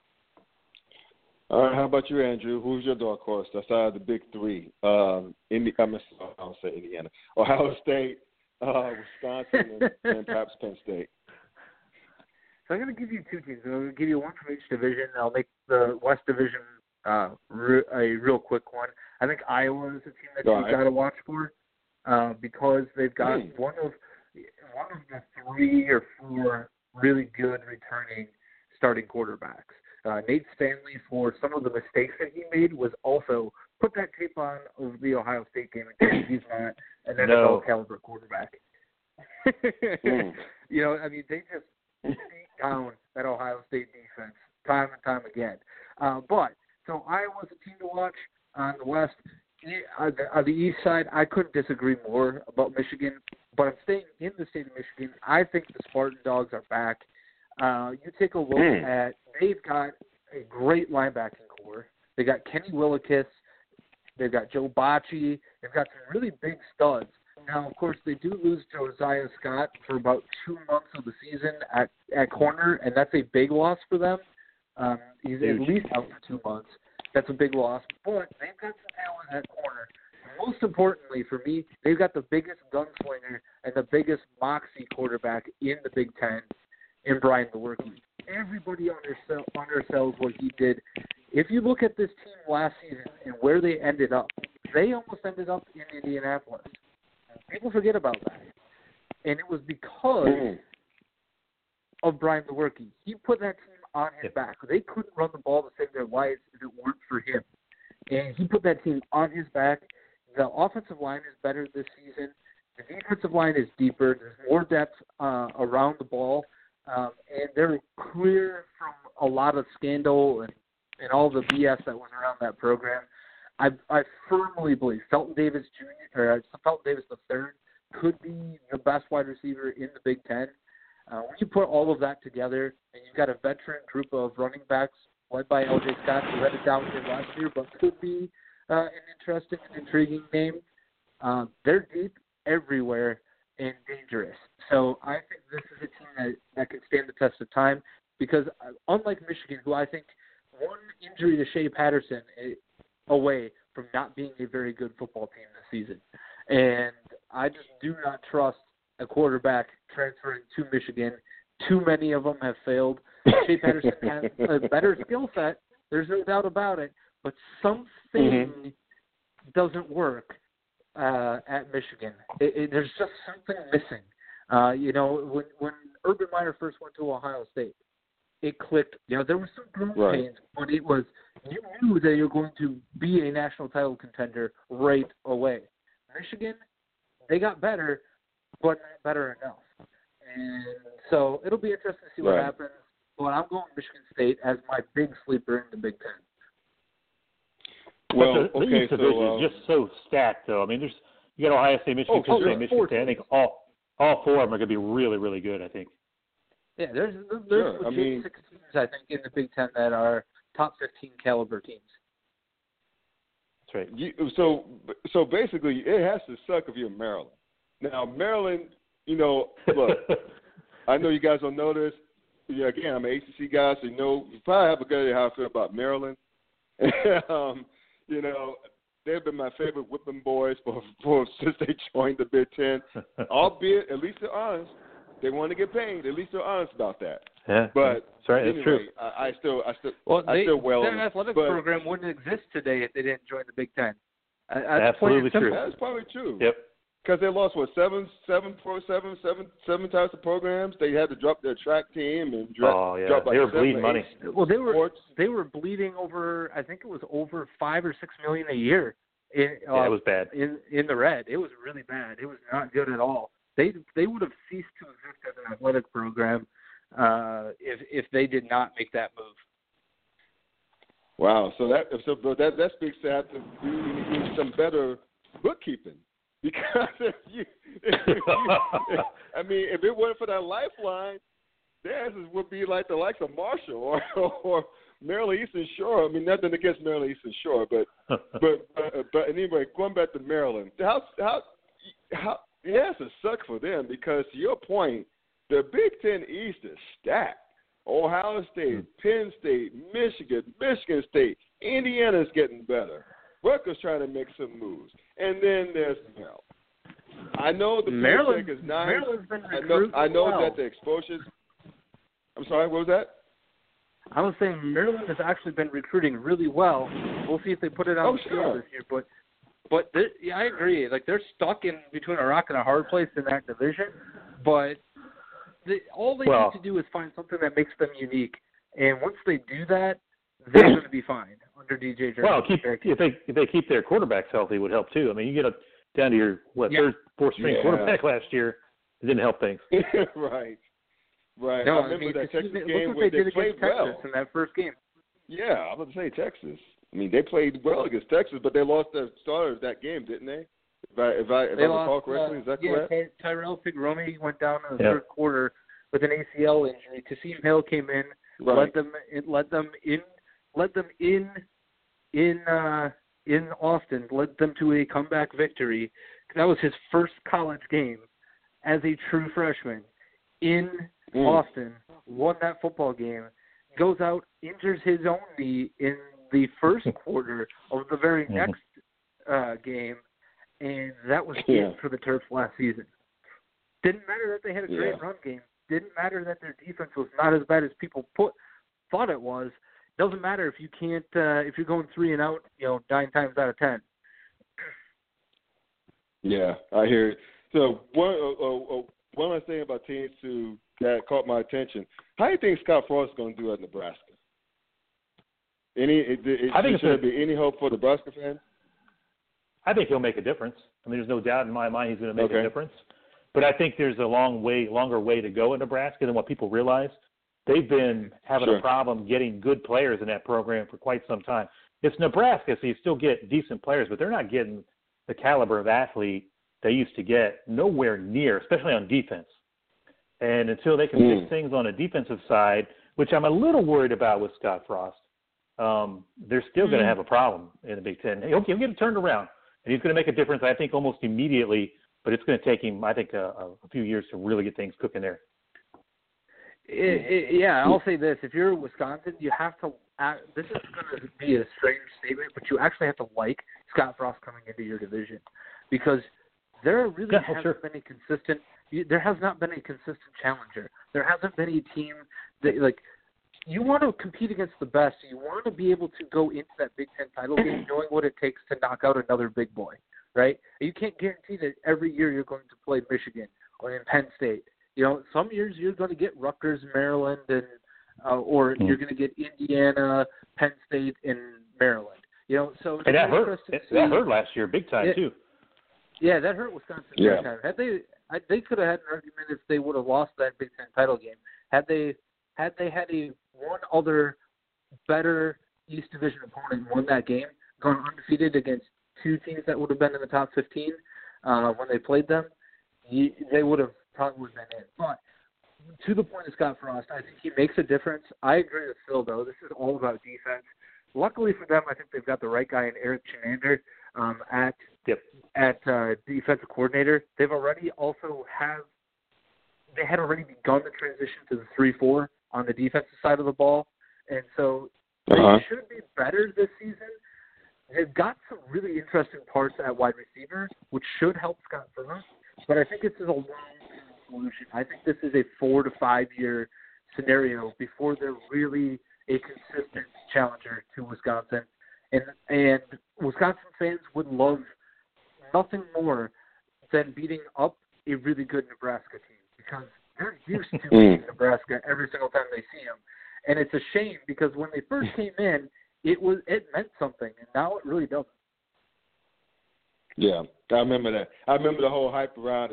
All right, how about you, Andrew? Who's your dark horse outside the big three? Um, Indi- I'm I'll say Indiana, Ohio State, uh, Wisconsin, and, and perhaps Penn State. So I'm going to give you two teams. I'm going to give you one from each division. I'll make the West Division uh, re- a real quick one. I think Iowa is a team that All you've right. got to watch for uh, because they've got Mm. one of one of the three or four really good returning starting quarterbacks. Uh, Nate Stanley, for some of the mistakes that he made, was also put that tape on of the Ohio State game and tell you he's not an N F L No. caliber quarterback. Mm. You know, I mean, they just beat down that Ohio State defense time and time again. Uh, but so Iowa's a team to watch on the West. On the, on the East side, I couldn't disagree more about Michigan. But I'm staying in the state of Michigan. I think the Spartan Dogs are back. Uh, you take a look Mm. at, they've got a great linebacking core. They got Kenny Willekes. They've got Joe Bocci. They've got some really big studs. Now, of course, they do lose Josiah Scott for about two months of the season at, at corner, and that's a big loss for them. Um, he's Huge. at least out for two months. That's a big loss. But they've got some talent at corner. Most importantly for me, they've got the biggest gunslinger and the biggest moxie quarterback in the Big Ten in Brian Lewerke. Everybody undersell, undersells what he did. If you look at this team last season and where they ended up, they almost ended up in Indianapolis. People forget about that. And it was because Mm. of Brian Lewerke. He put that team on his back. They couldn't run the ball to save their lives if it weren't for him. And he put that team on his back. The offensive line is better this season. The defensive line is deeper. There's more depth uh, around the ball. Um, and they're clear from a lot of scandal and, and all the B S that was around that program. I, I firmly believe Felton Davis Junior or Felton Davis the third could be the best wide receiver in the Big Ten. Uh, when you put all of that together, and you've got a veteran group of running backs led by L J Scott, who had it down here last year, but could be uh, an interesting and intriguing name. Um, they're deep everywhere and dangerous. So I think this is a team that, that can stand the test of time because uh, unlike Michigan, who I think one injury to Shea Patterson away from not being a very good football team this season. And I just do not trust a quarterback transferring to Michigan. Too many of them have failed. Shea Patterson has a better skill set. There's no doubt about it. But something mm-hmm. doesn't work uh, at Michigan. It, it, there's just something missing. Uh, you know, when, when Urban Meyer first went to Ohio State, it clicked. You know, there were some growing right. pains, but it was, you knew that you're going to be a national title contender right away. Michigan, they got better, but not better enough. And so it'll be interesting to see what right. happens. But I'm going Michigan State as my big sleeper in the Big Ten. Well, but the, the okay, East Division so, uh, is just so stacked, though. I mean, there's you got Ohio State, Michigan, oh, Penn State, Michigan State. I think all all four of them are going to be really, really good. I think. Yeah, there's there's sure. legit I mean, six teams I think in the Big Ten that are top fifteen caliber teams. That's right. You, so so basically, it has to suck if you're Maryland. Now, Maryland, you know, look, I know you guys don't know this. Yeah, again, I'm an A C C guy, so you know, you probably have a good idea how I feel about Maryland. um, you know, they've been my favorite whipping boys for, for since they joined the Big Ten. Albeit, at least they're honest. They want to get paid. At least they're honest about that. Yeah, but that's right. Anyway, That's true. I, I still, I still, Well, I they, still well. their athletics but, program wouldn't exist today if they didn't join the Big Ten. Uh, that's Absolutely plain and true. simple. That's probably true. Yep. Because they lost what seven, seven, four, seven, seven, seven types of programs. They had to drop their track team and drop. Oh yeah, drop like they were seven bleeding or money. eight Well, they were sports. they were bleeding over. I think it was over five or six million a year. In, uh, Yeah, it was bad. in in the red. It was really bad. It was not good at all. they they would have ceased to exist as an athletic program uh, if if they did not make that move. Wow. So that so but that that speaks to have to do some better bookkeeping. Because if you, if you if, I mean, if it weren't for that lifeline, their asses would be like the likes of Marshall or or Maryland Eastern Shore. I mean, nothing against Maryland Eastern Shore, but but but, but anyway, going back to Maryland, how how how it has to suck for them because to your point, the Big Ten East is stacked. Ohio State, Penn State, Michigan, Michigan State, Indiana's getting better. Rutgers trying to make some moves, and then there's Maryland. I know the Maryland is nice. Maryland's been I know, I know well. that the exposures. I'm sorry, what was that? I was saying Maryland has actually been recruiting really well. We'll see if they put it on Oh, the field sure. this year. But but th- yeah, I agree. Like they're stuck in between a rock and a hard place in that division. But the, all they well, need to do is find something that makes them unique. And once they do that, they're going to be fine under D J Jones. Well, keep, if they if they keep their quarterbacks healthy, would help too. I mean, you get a, down to your what yeah. third, fourth string Yeah. quarterback last year, it didn't help things. right, right. No, I remember I mean, that Texas look game what where they they did played against Texas well. in that first game. Yeah, I was going to say Texas. I mean, they played well against Texas, but they lost their starters that game, didn't they? If I if I, if They I lost, recall correctly, uh, is that yeah, correct? Ty- Tyrell Pigromi went down in the Yeah. third quarter with an A C L injury. Kasim Hill came in, Right. led them, it led them in, led them in, in, uh, in Austin, led them to a comeback victory. That was his first college game as a true freshman in Mm. Austin. Won that football game. Goes out, injures his own knee in the first quarter of the very Mhm. next uh, game. And that was Yeah. it for the Terps last season. Didn't matter that they had a great Yeah. run game. Didn't matter that their defense was not as bad as people put thought it was. Doesn't matter if you can't uh, if you're going three and out, you know, nine times out of ten. Yeah, I hear it. So one uh, uh, uh, one last thing about teams who that caught my attention. How do you think Scott Frost is going to do at Nebraska? Any? It, it, I think should it's there be any hope for Nebraska fans? I think he'll make a difference. I mean, there's no doubt in my mind he's going to make Okay. a difference. But I think there's a long way, longer way to go in Nebraska than what people realize. They've been having Sure. a problem getting good players in that program for quite some time. It's Nebraska, so you still get decent players, but they're not getting the caliber of athlete they used to get nowhere near, especially on defense. And until they can Mm. fix things on a defensive side, which I'm a little worried about with Scott Frost, um, they're still going to have a problem in the Big Ten. He'll, he'll get it turned around, and he's going to make a difference, I think, almost immediately. But it's going to take him, I think, a, a few years to really get things cooking there. It, it, yeah, I'll say this: if you're Wisconsin, you have to. Uh, this is going to be a strange statement, but you actually have to like Scott Frost coming into your division because there really Yeah, hasn't sure. been a consistent. There has not been a consistent challenger. There hasn't been a team that like. You want to compete against the best. You want to be able to go into that Big Ten title game knowing what it takes to knock out another big boy, right? You can't guarantee that every year you're going to play Michigan or in Penn State. You know, some years you're going to get Rutgers, Maryland, and uh, or Mm. you're going to get Indiana, Penn State, and Maryland. You know, so it's And that hurt. interesting to That see- hurt last year big time, Yeah. too. Yeah, that hurt Wisconsin Yeah. big time. Had they, I, they could have had an argument if they would have lost that Big Ten title game. Had they, had they had a one other better East Division opponent and won that game, gone undefeated against two teams that would have been in the top fifteen uh, when they played them, you, they would have probably would have been in. But to the point of Scott Frost, I think he makes a difference. I agree with Phil, though. This is all about defense. Luckily for them, I think they've got the right guy in Eric Chenander um, at Yep. at uh, defensive coordinator. They've already also have they had already begun the transition to the three four on the defensive side of the ball, and so they Uh-huh. should be better this season. They've got some really interesting parts at wide receiver, which should help Scott Frost, but I think this is a long-term solution. I think this is a four to five year scenario before they're really a consistent challenger to Wisconsin, and and Wisconsin fans would love nothing more than beating up a really good Nebraska team because they're used to beating Nebraska every single time they see them. And it's a shame because when they first came in, it was it meant something, and now it really doesn't. Yeah, I remember that. I remember the whole hype around it.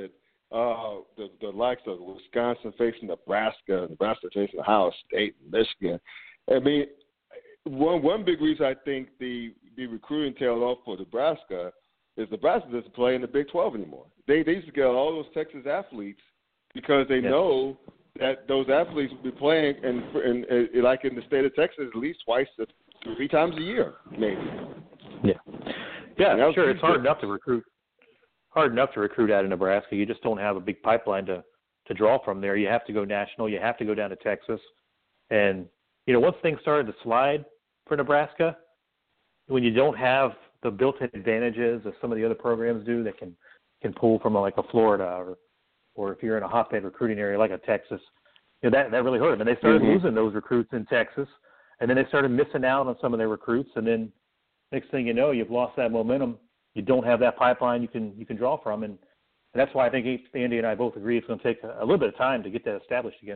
uh, the the likes of Wisconsin facing Nebraska, Nebraska facing Ohio State, Michigan. I mean, one one big reason I think the the recruiting tailed off for Nebraska is Nebraska doesn't play in the Big twelve anymore. They they used to get all those Texas athletes because they yes. know that those athletes will be playing in, in, in like in the state of Texas at least twice, three times a year, maybe. Yeah, yeah, sure. huge. It's hard enough to recruit. Hard enough to recruit out of Nebraska. You just don't have a big pipeline to to draw from there. You have to go national. You have to go down to Texas, and you know once things started to slide for Nebraska, when you don't have the built-in advantages of some of the other programs do that can can pull from a, like a Florida or or if you're in a hotbed recruiting area like a Texas, you know, that that really hurt them. And they started mm-hmm. losing those recruits in Texas, and then they started missing out on some of their recruits. And then next thing you know, you've lost that momentum. You don't have that pipeline you can you can draw from, and, and that's why I think Andy and I both agree it's going to take a, a little bit of time to get that established again.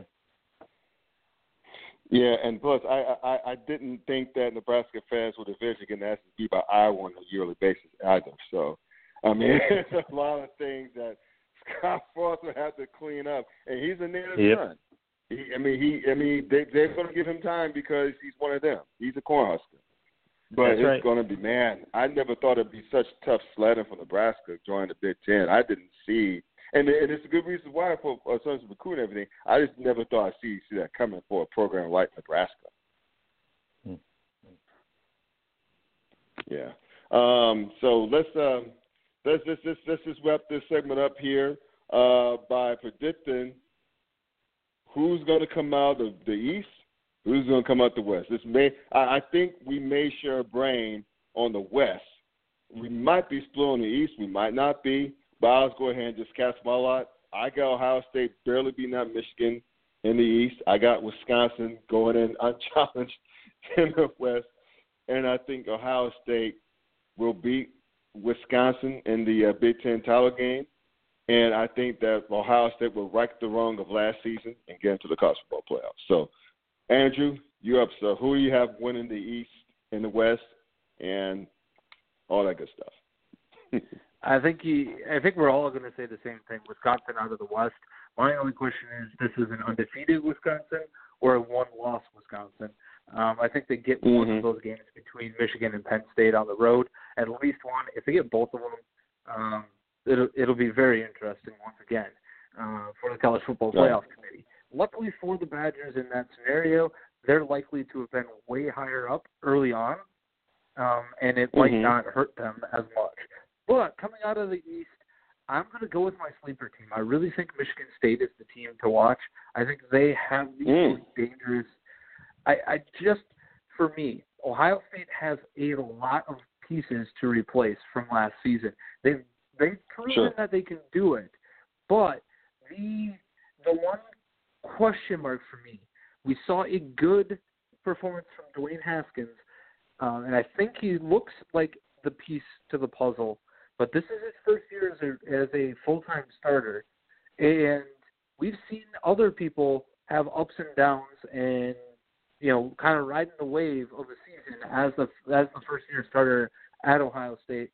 Yeah, and plus, I, I I didn't think that Nebraska fans would eventually get asked to be by Iowa on a yearly basis either. So, I mean, there's a lot of things that Scott Frost would have to clean up, and he's a native yep. son. He, I mean, he I mean they they're going to give him time because he's one of them. He's a Cornhusker. But That's it's right. going to be, man, I never thought it'd be such tough sledding for Nebraska joining the Big Ten. I didn't see, and, and it's a good reason why for uh, terms of recruiting and everything. I just never thought I'd see, see that coming for a program like Nebraska. Hmm. Yeah. Um, so let's, um, let's, let's, let's, let's just wrap this segment up here uh, by predicting who's going to come out of the East. Who's going to come out the West? This may, I, I think we may share a brain on the West. We might be split on the East. We might not be. But I'll just go ahead and just cast my lot. I got Ohio State barely beating out Michigan in the East. I got Wisconsin going in unchallenged in the West. And I think Ohio State will beat Wisconsin in the uh, Big Ten title game. And I think that Ohio State will right the wrong of last season and get into the college football playoffs. So, Andrew, you're up, sir. Who do you have winning the East and the West and all that good stuff? I think he, I think we're all going to say the same thing. Wisconsin out of the West. My only question is, this is an undefeated Wisconsin or a one-loss Wisconsin? Um, I think they get mm-hmm. one of those games between Michigan and Penn State on the road, at least one. If they get both of them, um, it'll it'll be very interesting once again uh, for the College Football Playoff right. Committee. Luckily for the Badgers in that scenario, they're likely to have been way higher up early on, um, and it might mm-hmm. not hurt them as much. But coming out of the East, I'm going to go with my sleeper team. I really think Michigan State is the team to watch. I think they have the mm. most dangerous. I, I just, for me, Ohio State has a lot of pieces to replace from last season. They've they've proven sure. that they can do it, but the the one question mark for me, we saw a good performance from Dwayne Haskins, um, and I think he looks like the piece to the puzzle. But this is his first year as a, as a full-time starter, and we've seen other people have ups and downs and, you know, kind of riding the wave of the season as the as the first-year starter at Ohio State.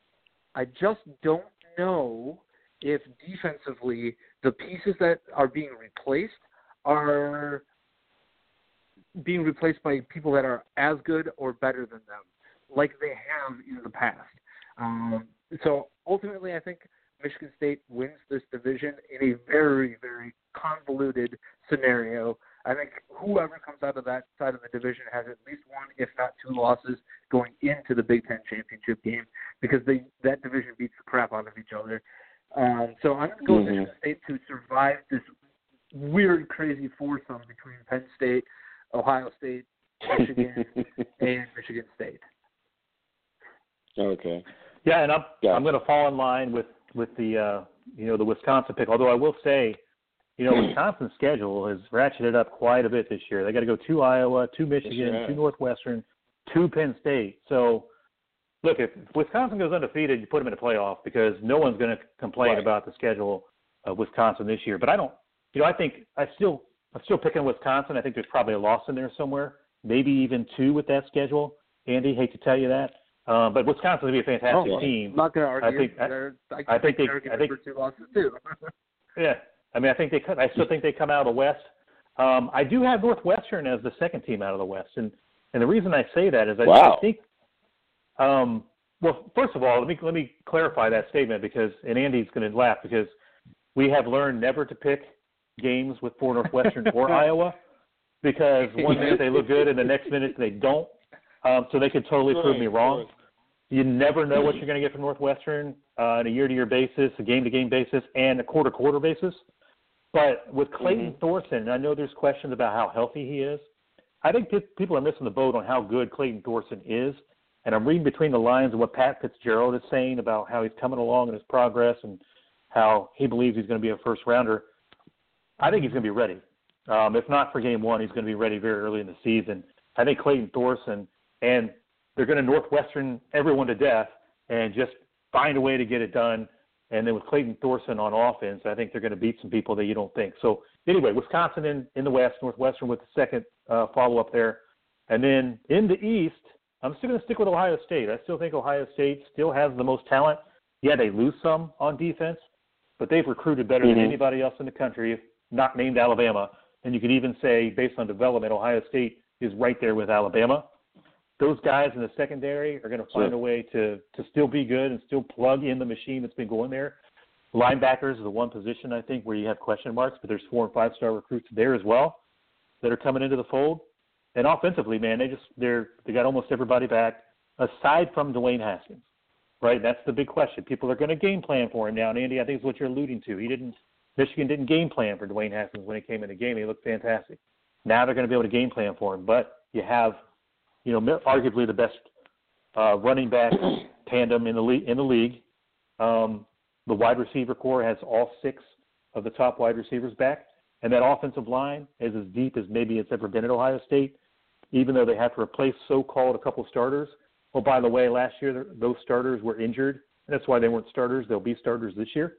I just don't know if defensively the pieces that are being replaced are being replaced by people that are as good or better than them, like they have in the past. Um, so ultimately, I think Michigan State wins this division in a very, very convoluted scenario. I think whoever comes out of that side of the division has at least one, if not two losses going into the Big Ten championship game because they, that division beats the crap out of each other. Um, so I'm going to go with mm-hmm. Michigan State to survive this weird, crazy foursome between Penn State, Ohio State, Michigan, and Michigan State. Okay. Yeah, and I'm yeah. I'm going to fall in line with with the uh, you know the Wisconsin pick. Although I will say, you know, Wisconsin's schedule has ratcheted up quite a bit this year. They got to go to Iowa, to Michigan, yes, to Northwestern, to Penn State. So, look, if Wisconsin goes undefeated, you put them in the playoff because no one's going to complain right. about the schedule of Wisconsin this year. But I don't, you know, I think I still I'm still picking Wisconsin. I think there's probably a loss in there somewhere, maybe even two with that schedule. Andy, hate to tell you that. Uh, but Wisconsin will be a fantastic oh, team. I'm not going to argue. I think, I, I, I think they. I think for two losses too. Yeah, I mean, I think they could. I still think they come out of the West. Um, I do have Northwestern as the second team out of the West, and and the reason I say that is I, wow. I think. Um, well, first of all, let me let me clarify that statement because, and Andy's going to laugh because we have learned never to pick games with for Northwestern or Iowa because one minute they look good and the next minute they don't. Um, so they could totally right, prove me wrong. You never know what you're going to get from Northwestern uh, on a year-to-year basis, a game-to-game basis, and a quarter-quarter basis. But with Clayton mm-hmm. Thorson, I know there's questions about how healthy he is. I think p- people are missing the boat on how good Clayton Thorson is. And I'm reading between the lines of what Pat Fitzgerald is saying about how he's coming along in his progress and how he believes he's going to be a first-rounder. I think he's going to be ready. Um, if not for game one, he's going to be ready very early in the season. I think Clayton Thorson, and they're going to Northwestern everyone to death and just find a way to get it done. And then with Clayton Thorson on offense, I think they're going to beat some people that you don't think. So anyway, Wisconsin in, in the West, Northwestern with the second uh, follow-up there. And then in the East, I'm still going to stick with Ohio State. I still think Ohio State still has the most talent. Yeah, they lose some on defense, but they've recruited better mm-hmm. than anybody else in the country, not named Alabama. And you could even say, based on development, Ohio State is right there with Alabama. Those guys in the secondary are going to find sure. a way to, to still be good and still plug in the machine that's been going there. Linebackers is the one position, I think, where you have question marks, but there's four- and five-star recruits there as well that are coming into the fold. And offensively, man, they just they're they got almost everybody back, aside from Dwayne Haskins, right? That's the big question. People are going to game plan for him now. And Andy, I think is what you're alluding to. He didn't Michigan didn't game plan for Dwayne Haskins when he came in the game. He looked fantastic. Now they're going to be able to game plan for him. But you have, you know, arguably the best uh, running back tandem in the league. In the league, um, the wide receiver core has all six of the top wide receivers back. And that offensive line is as deep as maybe it's ever been at Ohio State, even though they have to replace so-called a couple starters. Oh, by the way, last year those starters were injured, and that's why they weren't starters. They'll be starters this year.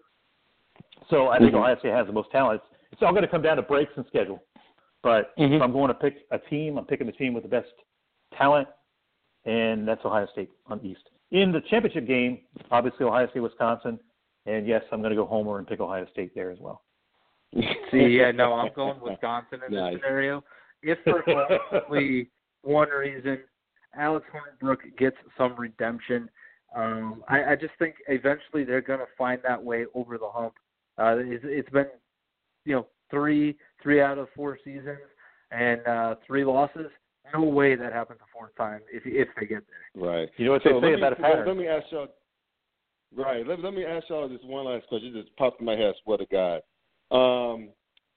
So I think mm-hmm. Ohio State has the most talent. It's, it's all going to come down to breaks and schedule. But mm-hmm. if I'm going to pick a team, I'm picking the team with the best talent, and that's Ohio State on East. In the championship game, obviously Ohio State, Wisconsin, and yes, I'm going to go Homer and pick Ohio State there as well. See, yeah, no, I'm going Wisconsin in nice. this scenario. If for only one reason, Alex Hornibrook gets some redemption. Um, I, I just think eventually they're going to find that way over the hump. Uh, it's, it's been, you know, three three out of four seasons and uh, three losses. No way that happens a fourth time if if they get there. Right. You know what so they say me, about a pattern. Let me ask y'all. Right. Let, let me ask y'all just one last question. It just popped in my head. Swear to God. Um,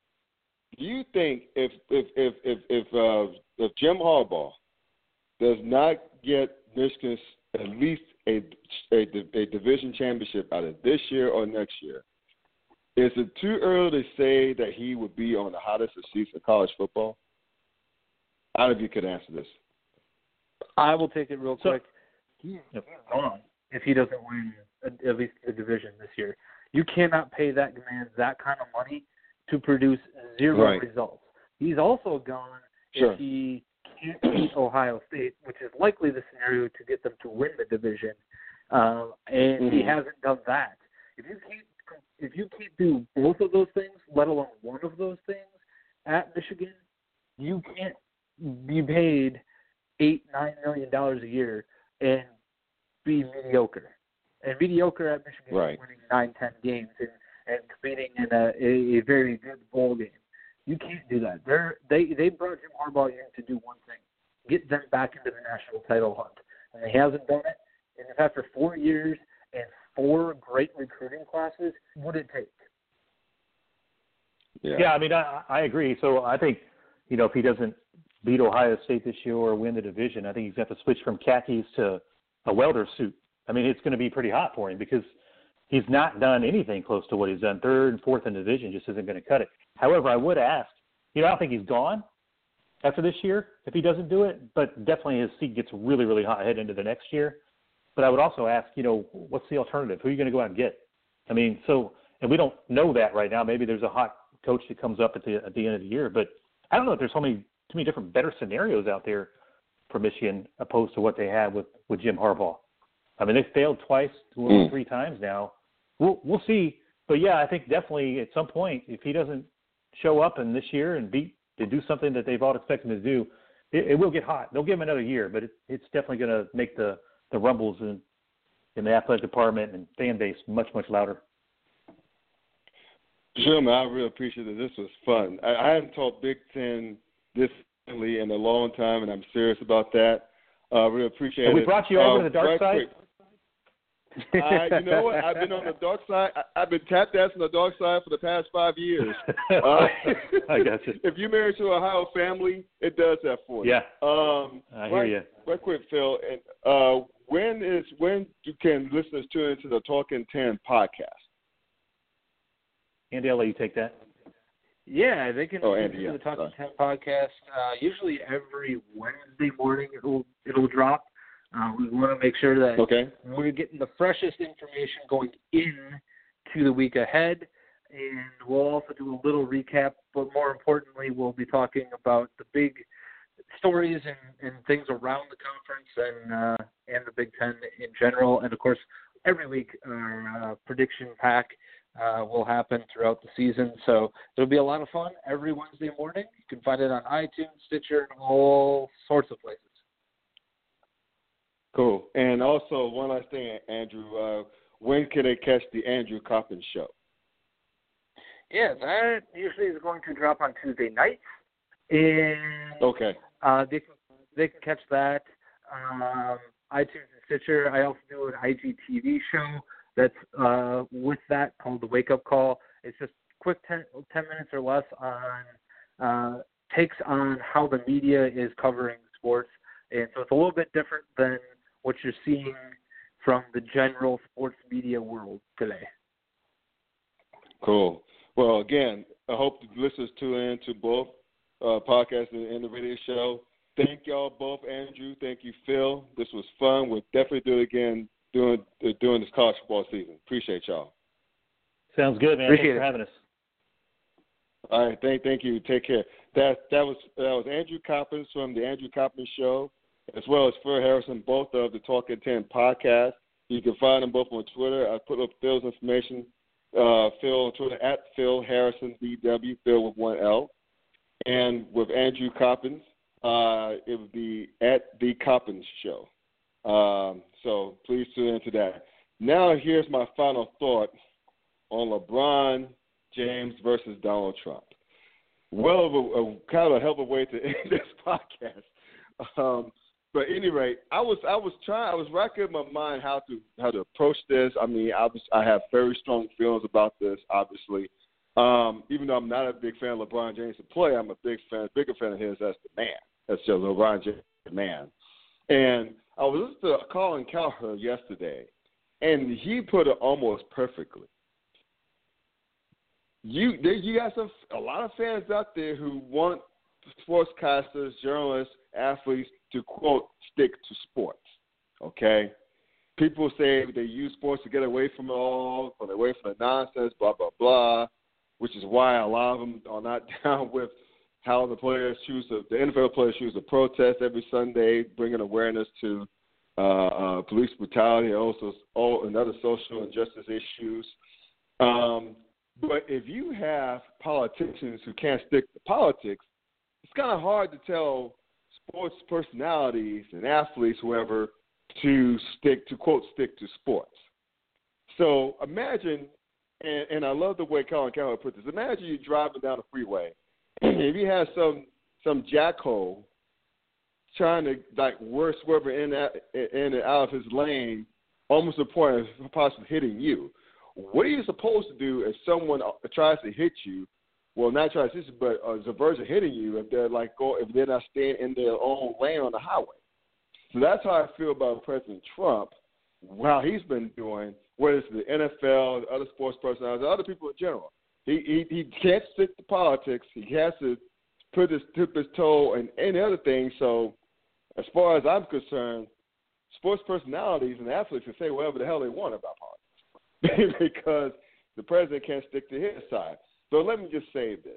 do you think if if if if if, uh, if Jim Harbaugh does not get Michigan at least a, a a division championship out of this year or next year, is it too early to say that he would be on the hottest seats of college football? I don't know if you could answer this. I will take it real So, quick. He, he's gone if he doesn't win a, at least the division this year. You cannot pay that man that kind of money to produce zero right. results. He's also gone sure. if he can't beat Ohio State, which is likely the scenario to get them to win the division, um, and mm-hmm. he hasn't done that. If you can't, if you can't do both of those things, let alone one of those things at Michigan, you can't be paid eight, nine million dollars a year and be mediocre. And mediocre at Michigan right. is winning nine, ten games and, and competing in a, a, a very good bowl game. You can't do that. They're, they they brought Jim Harbaugh in to do one thing: get them back into the national title hunt. And he hasn't done it. And if after four years and four great recruiting classes, what would it take? Yeah, yeah I mean, I, I agree. So I think, you know, if he doesn't beat Ohio State this year or win the division, I think he's got to switch from khakis to a welder suit. I mean, it's going to be pretty hot for him because he's not done anything close to what he's done. Third and fourth in the division just isn't going to cut it. However, I would ask, you know, I don't think he's gone after this year if he doesn't do it, but definitely his seat gets really, really hot heading into the next year. But I would also ask, you know, what's the alternative? Who are you going to go out and get? I mean, so, and we don't know that right now. Maybe there's a hot coach that comes up at the at the end of the year, but I don't know if there's so many, too many different better scenarios out there for Michigan opposed to what they had with, with Jim Harbaugh. I mean, they failed twice, mm. three times now. We'll we'll see. so yeah, I think definitely at some point, if he doesn't show up in this year and beat to do something that they've all expected him to do, it, it will get hot. They'll give him another year, but it, it's definitely going to make the, the rumbles in, in the athletic department and fan base much, much louder. Sure, man. I really appreciate it. This was fun. I, I haven't talked Big Ten this recently in a long time, and I'm serious about that. I uh, really appreciate and it. we brought you over uh, to the dark right side? I, you know what? I've been on the dark side. I, I've been tap dancing on the dark side for the past five years. Uh, I got you. If you're married to a Ohio family, it does that for you. Yeah. Um, I hear right, you. Right quick, Phil. And uh, when is when you can listeners tune into the Talking Ten podcast? Andy, I'll let you take that. Yeah, they can oh, listen Andy, to yeah. the Talking Sorry. Ten podcast. Uh, usually every Wednesday morning it'll it'll drop. Uh, we want to make sure that Okay. we're getting the freshest information going in to the week ahead, and we'll also do a little recap. But more importantly, we'll be talking about the big stories and, and things around the conference and uh, and the Big Ten in general. And of course, every week our uh, prediction pack uh, will happen throughout the season. So it'll be a lot of fun every Wednesday morning. You can find it on iTunes, Stitcher, and all sorts of places. Cool. And also, one last thing, Andrew. Uh, when can they catch the Andrew Coppins Show? Yeah, that usually is going to drop on Tuesday nights. And Okay. uh, they can they can catch that um, iTunes and Stitcher. I also do an I G T V show that's uh, with that called The Wake Up Call. It's just quick ten, ten minutes or less on uh, takes on how the media is covering sports. And so it's a little bit different than what you're seeing from the general sports media world today. Cool. Well, again, I hope the listeners tune in to both uh, podcasts and, and the radio show. Thank y'all both, Andrew. Thank you, Phil. This was fun. We'll definitely do it again during, uh, during this college football season. Appreciate y'all. Sounds good, man. Appreciate Thanks for it. having us. All right, thank, thank you. Take care. That that was that was Andrew Coppins from the Andrew Coppins Show, as well as Phil Harrison, both of the Talking Ten podcast. You can find them both on Twitter. I put up Phil's information. Uh, Phil on Twitter at Phil Harrison B W, Phil with one L, and with Andrew Coppins, uh, it would be at the Coppins Show. Um, so please tune into that. Now here's my final thought on LeBron James versus Donald Trump. Well, of a, a kind of a hell of a way to end this podcast. Um, but at any rate, I was I was trying I was racking my mind how to how to approach this. I mean, I was I have very strong feelings about this. Obviously, um, even though I'm not a big fan of LeBron James to play, I'm a big fan, bigger fan of his as the man. That's just LeBron James, the man. And I was listening to Colin Cowherd yesterday, and he put it almost perfectly. You there, you got some a lot of fans out there who want sportscasters, journalists, athletes to quote stick to sports. Okay, people say they use sports to get away from it all, get away from the nonsense, blah blah blah. Which is why a lot of them are not down with how the players choose to, the N F L players choose to protest every Sunday, bringing awareness to uh, uh, police brutality and also all and other social injustice issues. Um, But if you have politicians who can't stick to politics, it's kind of hard to tell sports personalities and athletes, whoever, to stick to, quote, stick to sports. So imagine, and, and I love the way Colin Cowherd put this, imagine you're driving down the freeway, and if you have some some jackhole trying to, like, worst swerver in, in and out of his lane, almost to the point of possibly hitting you. What are you supposed to do if someone tries to hit you? Well, not tries to hit you, but uh, is a version of hitting you if they're like go if they're not staying in their own lane on the highway. So that's how I feel about President Trump, how he's been doing, whether it's the N F L, other sports personalities, other people in general. He he, he can't stick to politics. He has to put his tip his toe and any other thing. So, as far as I'm concerned, sports personalities and athletes can say whatever the hell they want about politics. Because the president can't stick to his side. So let me just say this.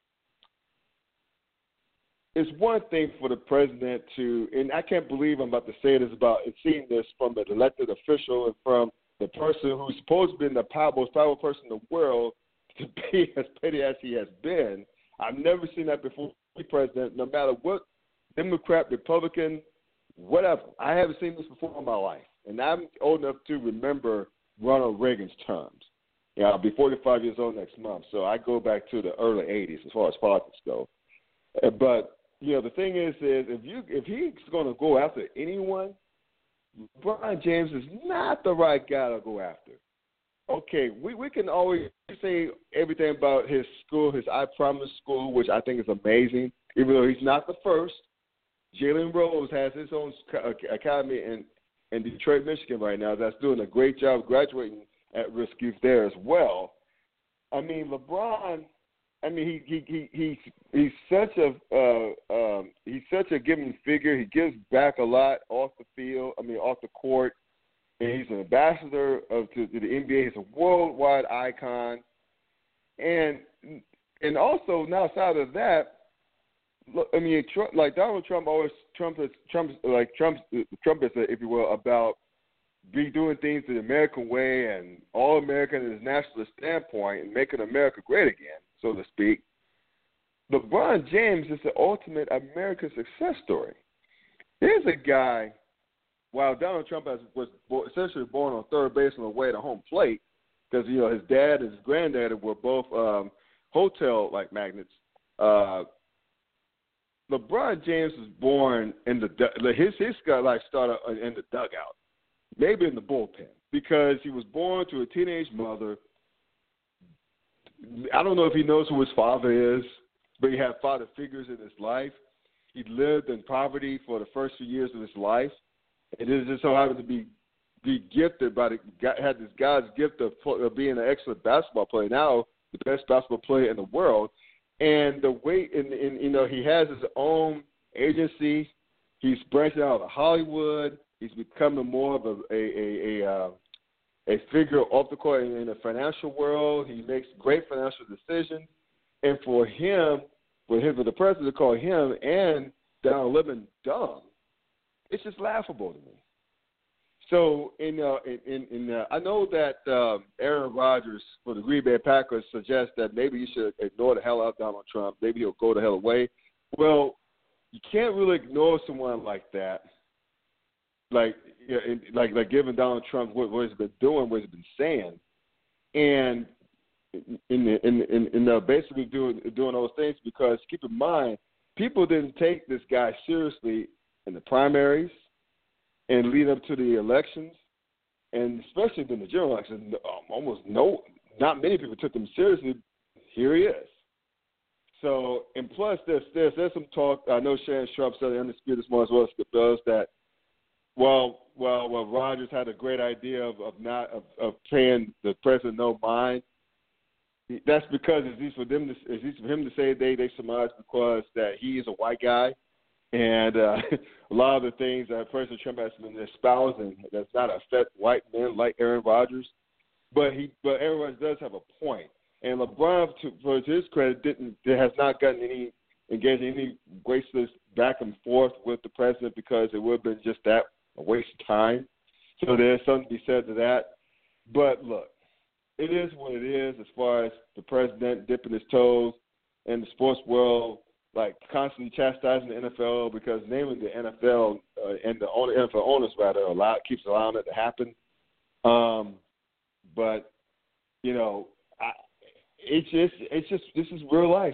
It's one thing for the president to, and I can't believe I'm about to say this about seeing this from an elected official and from the person who's supposed to be the power, most powerful person in the world to be as petty as he has been. I've never seen that before. President, no matter what, Democrat, Republican, whatever. I haven't seen this before in my life, and I'm old enough to remember Ronald Reagan's terms. Yeah, I'll be forty-five years old next month, so I go back to the early eighties as far as politics go. Uh, but you know, the thing is, is if you if he's going to go after anyone, LeBron James is not the right guy to go after. Okay, we, we can always say everything about his school, his I Promise school, which I think is amazing, even though he's not the first. Jalen Rose has his own academy in, in Detroit, Michigan right now that's doing a great job graduating at-risk youth there as well. I mean, LeBron, I mean, he he he he's, he's such a uh, um, he's such a giving figure. He gives back a lot off the field, I mean, off the court. And he's an ambassador of to, to the N B A. He's a worldwide icon, and and also now outside of that, look, I mean, Trump, like Donald Trump always Trump is Trump like Trump Trump is, if you will, about be doing things the American way and all American in his nationalist standpoint and making America great again, so to speak. LeBron James is the ultimate American success story. Here's a guy. While Donald Trump has, was essentially born on third base on the way to home plate, because you know his dad and his granddad were both um, hotel like magnates. Uh, LeBron James was born in the his his guy like started in the dugout, maybe in the bullpen, because he was born to a teenage mother. I don't know if he knows who his father is, but he had father figures in his life. He lived in poverty for the first few years of his life. And it just so happened to be be gifted by the had this God's gift of, of being an excellent basketball player. Now the best basketball player in the world, and the way in, in you know he has his own agency. He's branching out of Hollywood. He's becoming more of a a a, a, uh, a figure off the court in, in the financial world. He makes great financial decisions, and for him, for him, for the president to call him and Donald Lippman dumb. It's just laughable to me. So, in uh, in, in uh, I know that um, Aaron Rodgers for the Green Bay Packers suggests that maybe you should ignore the hell out of Donald Trump. Maybe he'll go the hell away. Well, you can't really ignore someone like that, like you know, in, like like giving Donald Trump what, what he's been doing, what he's been saying, and in in in, in, in uh, basically doing doing those things because keep in mind, people didn't take this guy seriously in the primaries and lead up to the elections, and especially in the general election, um, almost no, not many people took him seriously. Here he is. So, and plus, there's there's, there's some talk. I know Shannon Sharp said in Undisputed this morning as well as Skip Bells that while while while Rodgers had a great idea of, of not of, of paying the president no mind, that's because it's easy for them to it's easy for him to say they they surmise because that he is a white guy. And uh, a lot of the things that President Trump has been espousing does not affect white men like Aaron Rodgers. But he, but Aaron Rodgers does have a point. And LeBron, to, for his credit, didn't has not gotten any engaged in any graceless back and forth with the president because it would have been just that a waste of time. So there's something to be said to that. But look, it is what it is as far as the president dipping his toes in the sports world. Like constantly chastising the N F L because naming the N F L uh, and the owner, N F L owners rather allow keeps allowing it to happen. Um, but you know, I, it's just it's just this is real life.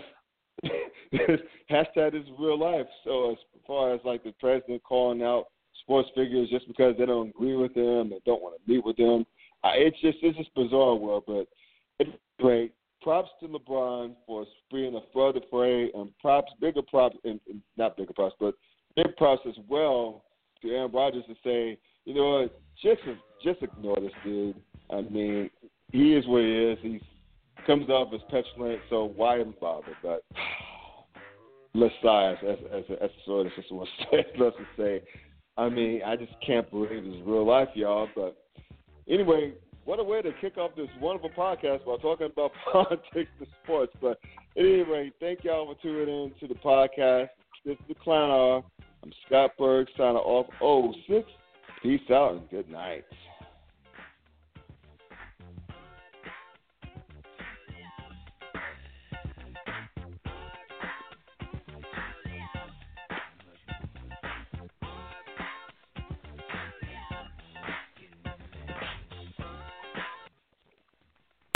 Hashtag is real life. So as far as like the president calling out sports figures just because they don't agree with them and don't want to meet with them, I, it's just it's just bizarre world. But it's great. Props to LeBron for being a further fray, and props, bigger props, and, and not bigger props, but big props as well to Aaron Rodgers to say, you know what, just just ignore this dude. I mean, he is what he is. He comes off as petulant, so why even bother? But let's sigh, as as as, as sort of sister was saying. Let's just say, I mean, I just can't believe this is real life, y'all. But anyway. What a way to kick off this wonderful podcast by talking about politics and sports. But anyway, thank y'all for tuning in to the podcast. This is the Clown Hour. I'm Scott Berg, signing off oh six. Peace out and good night.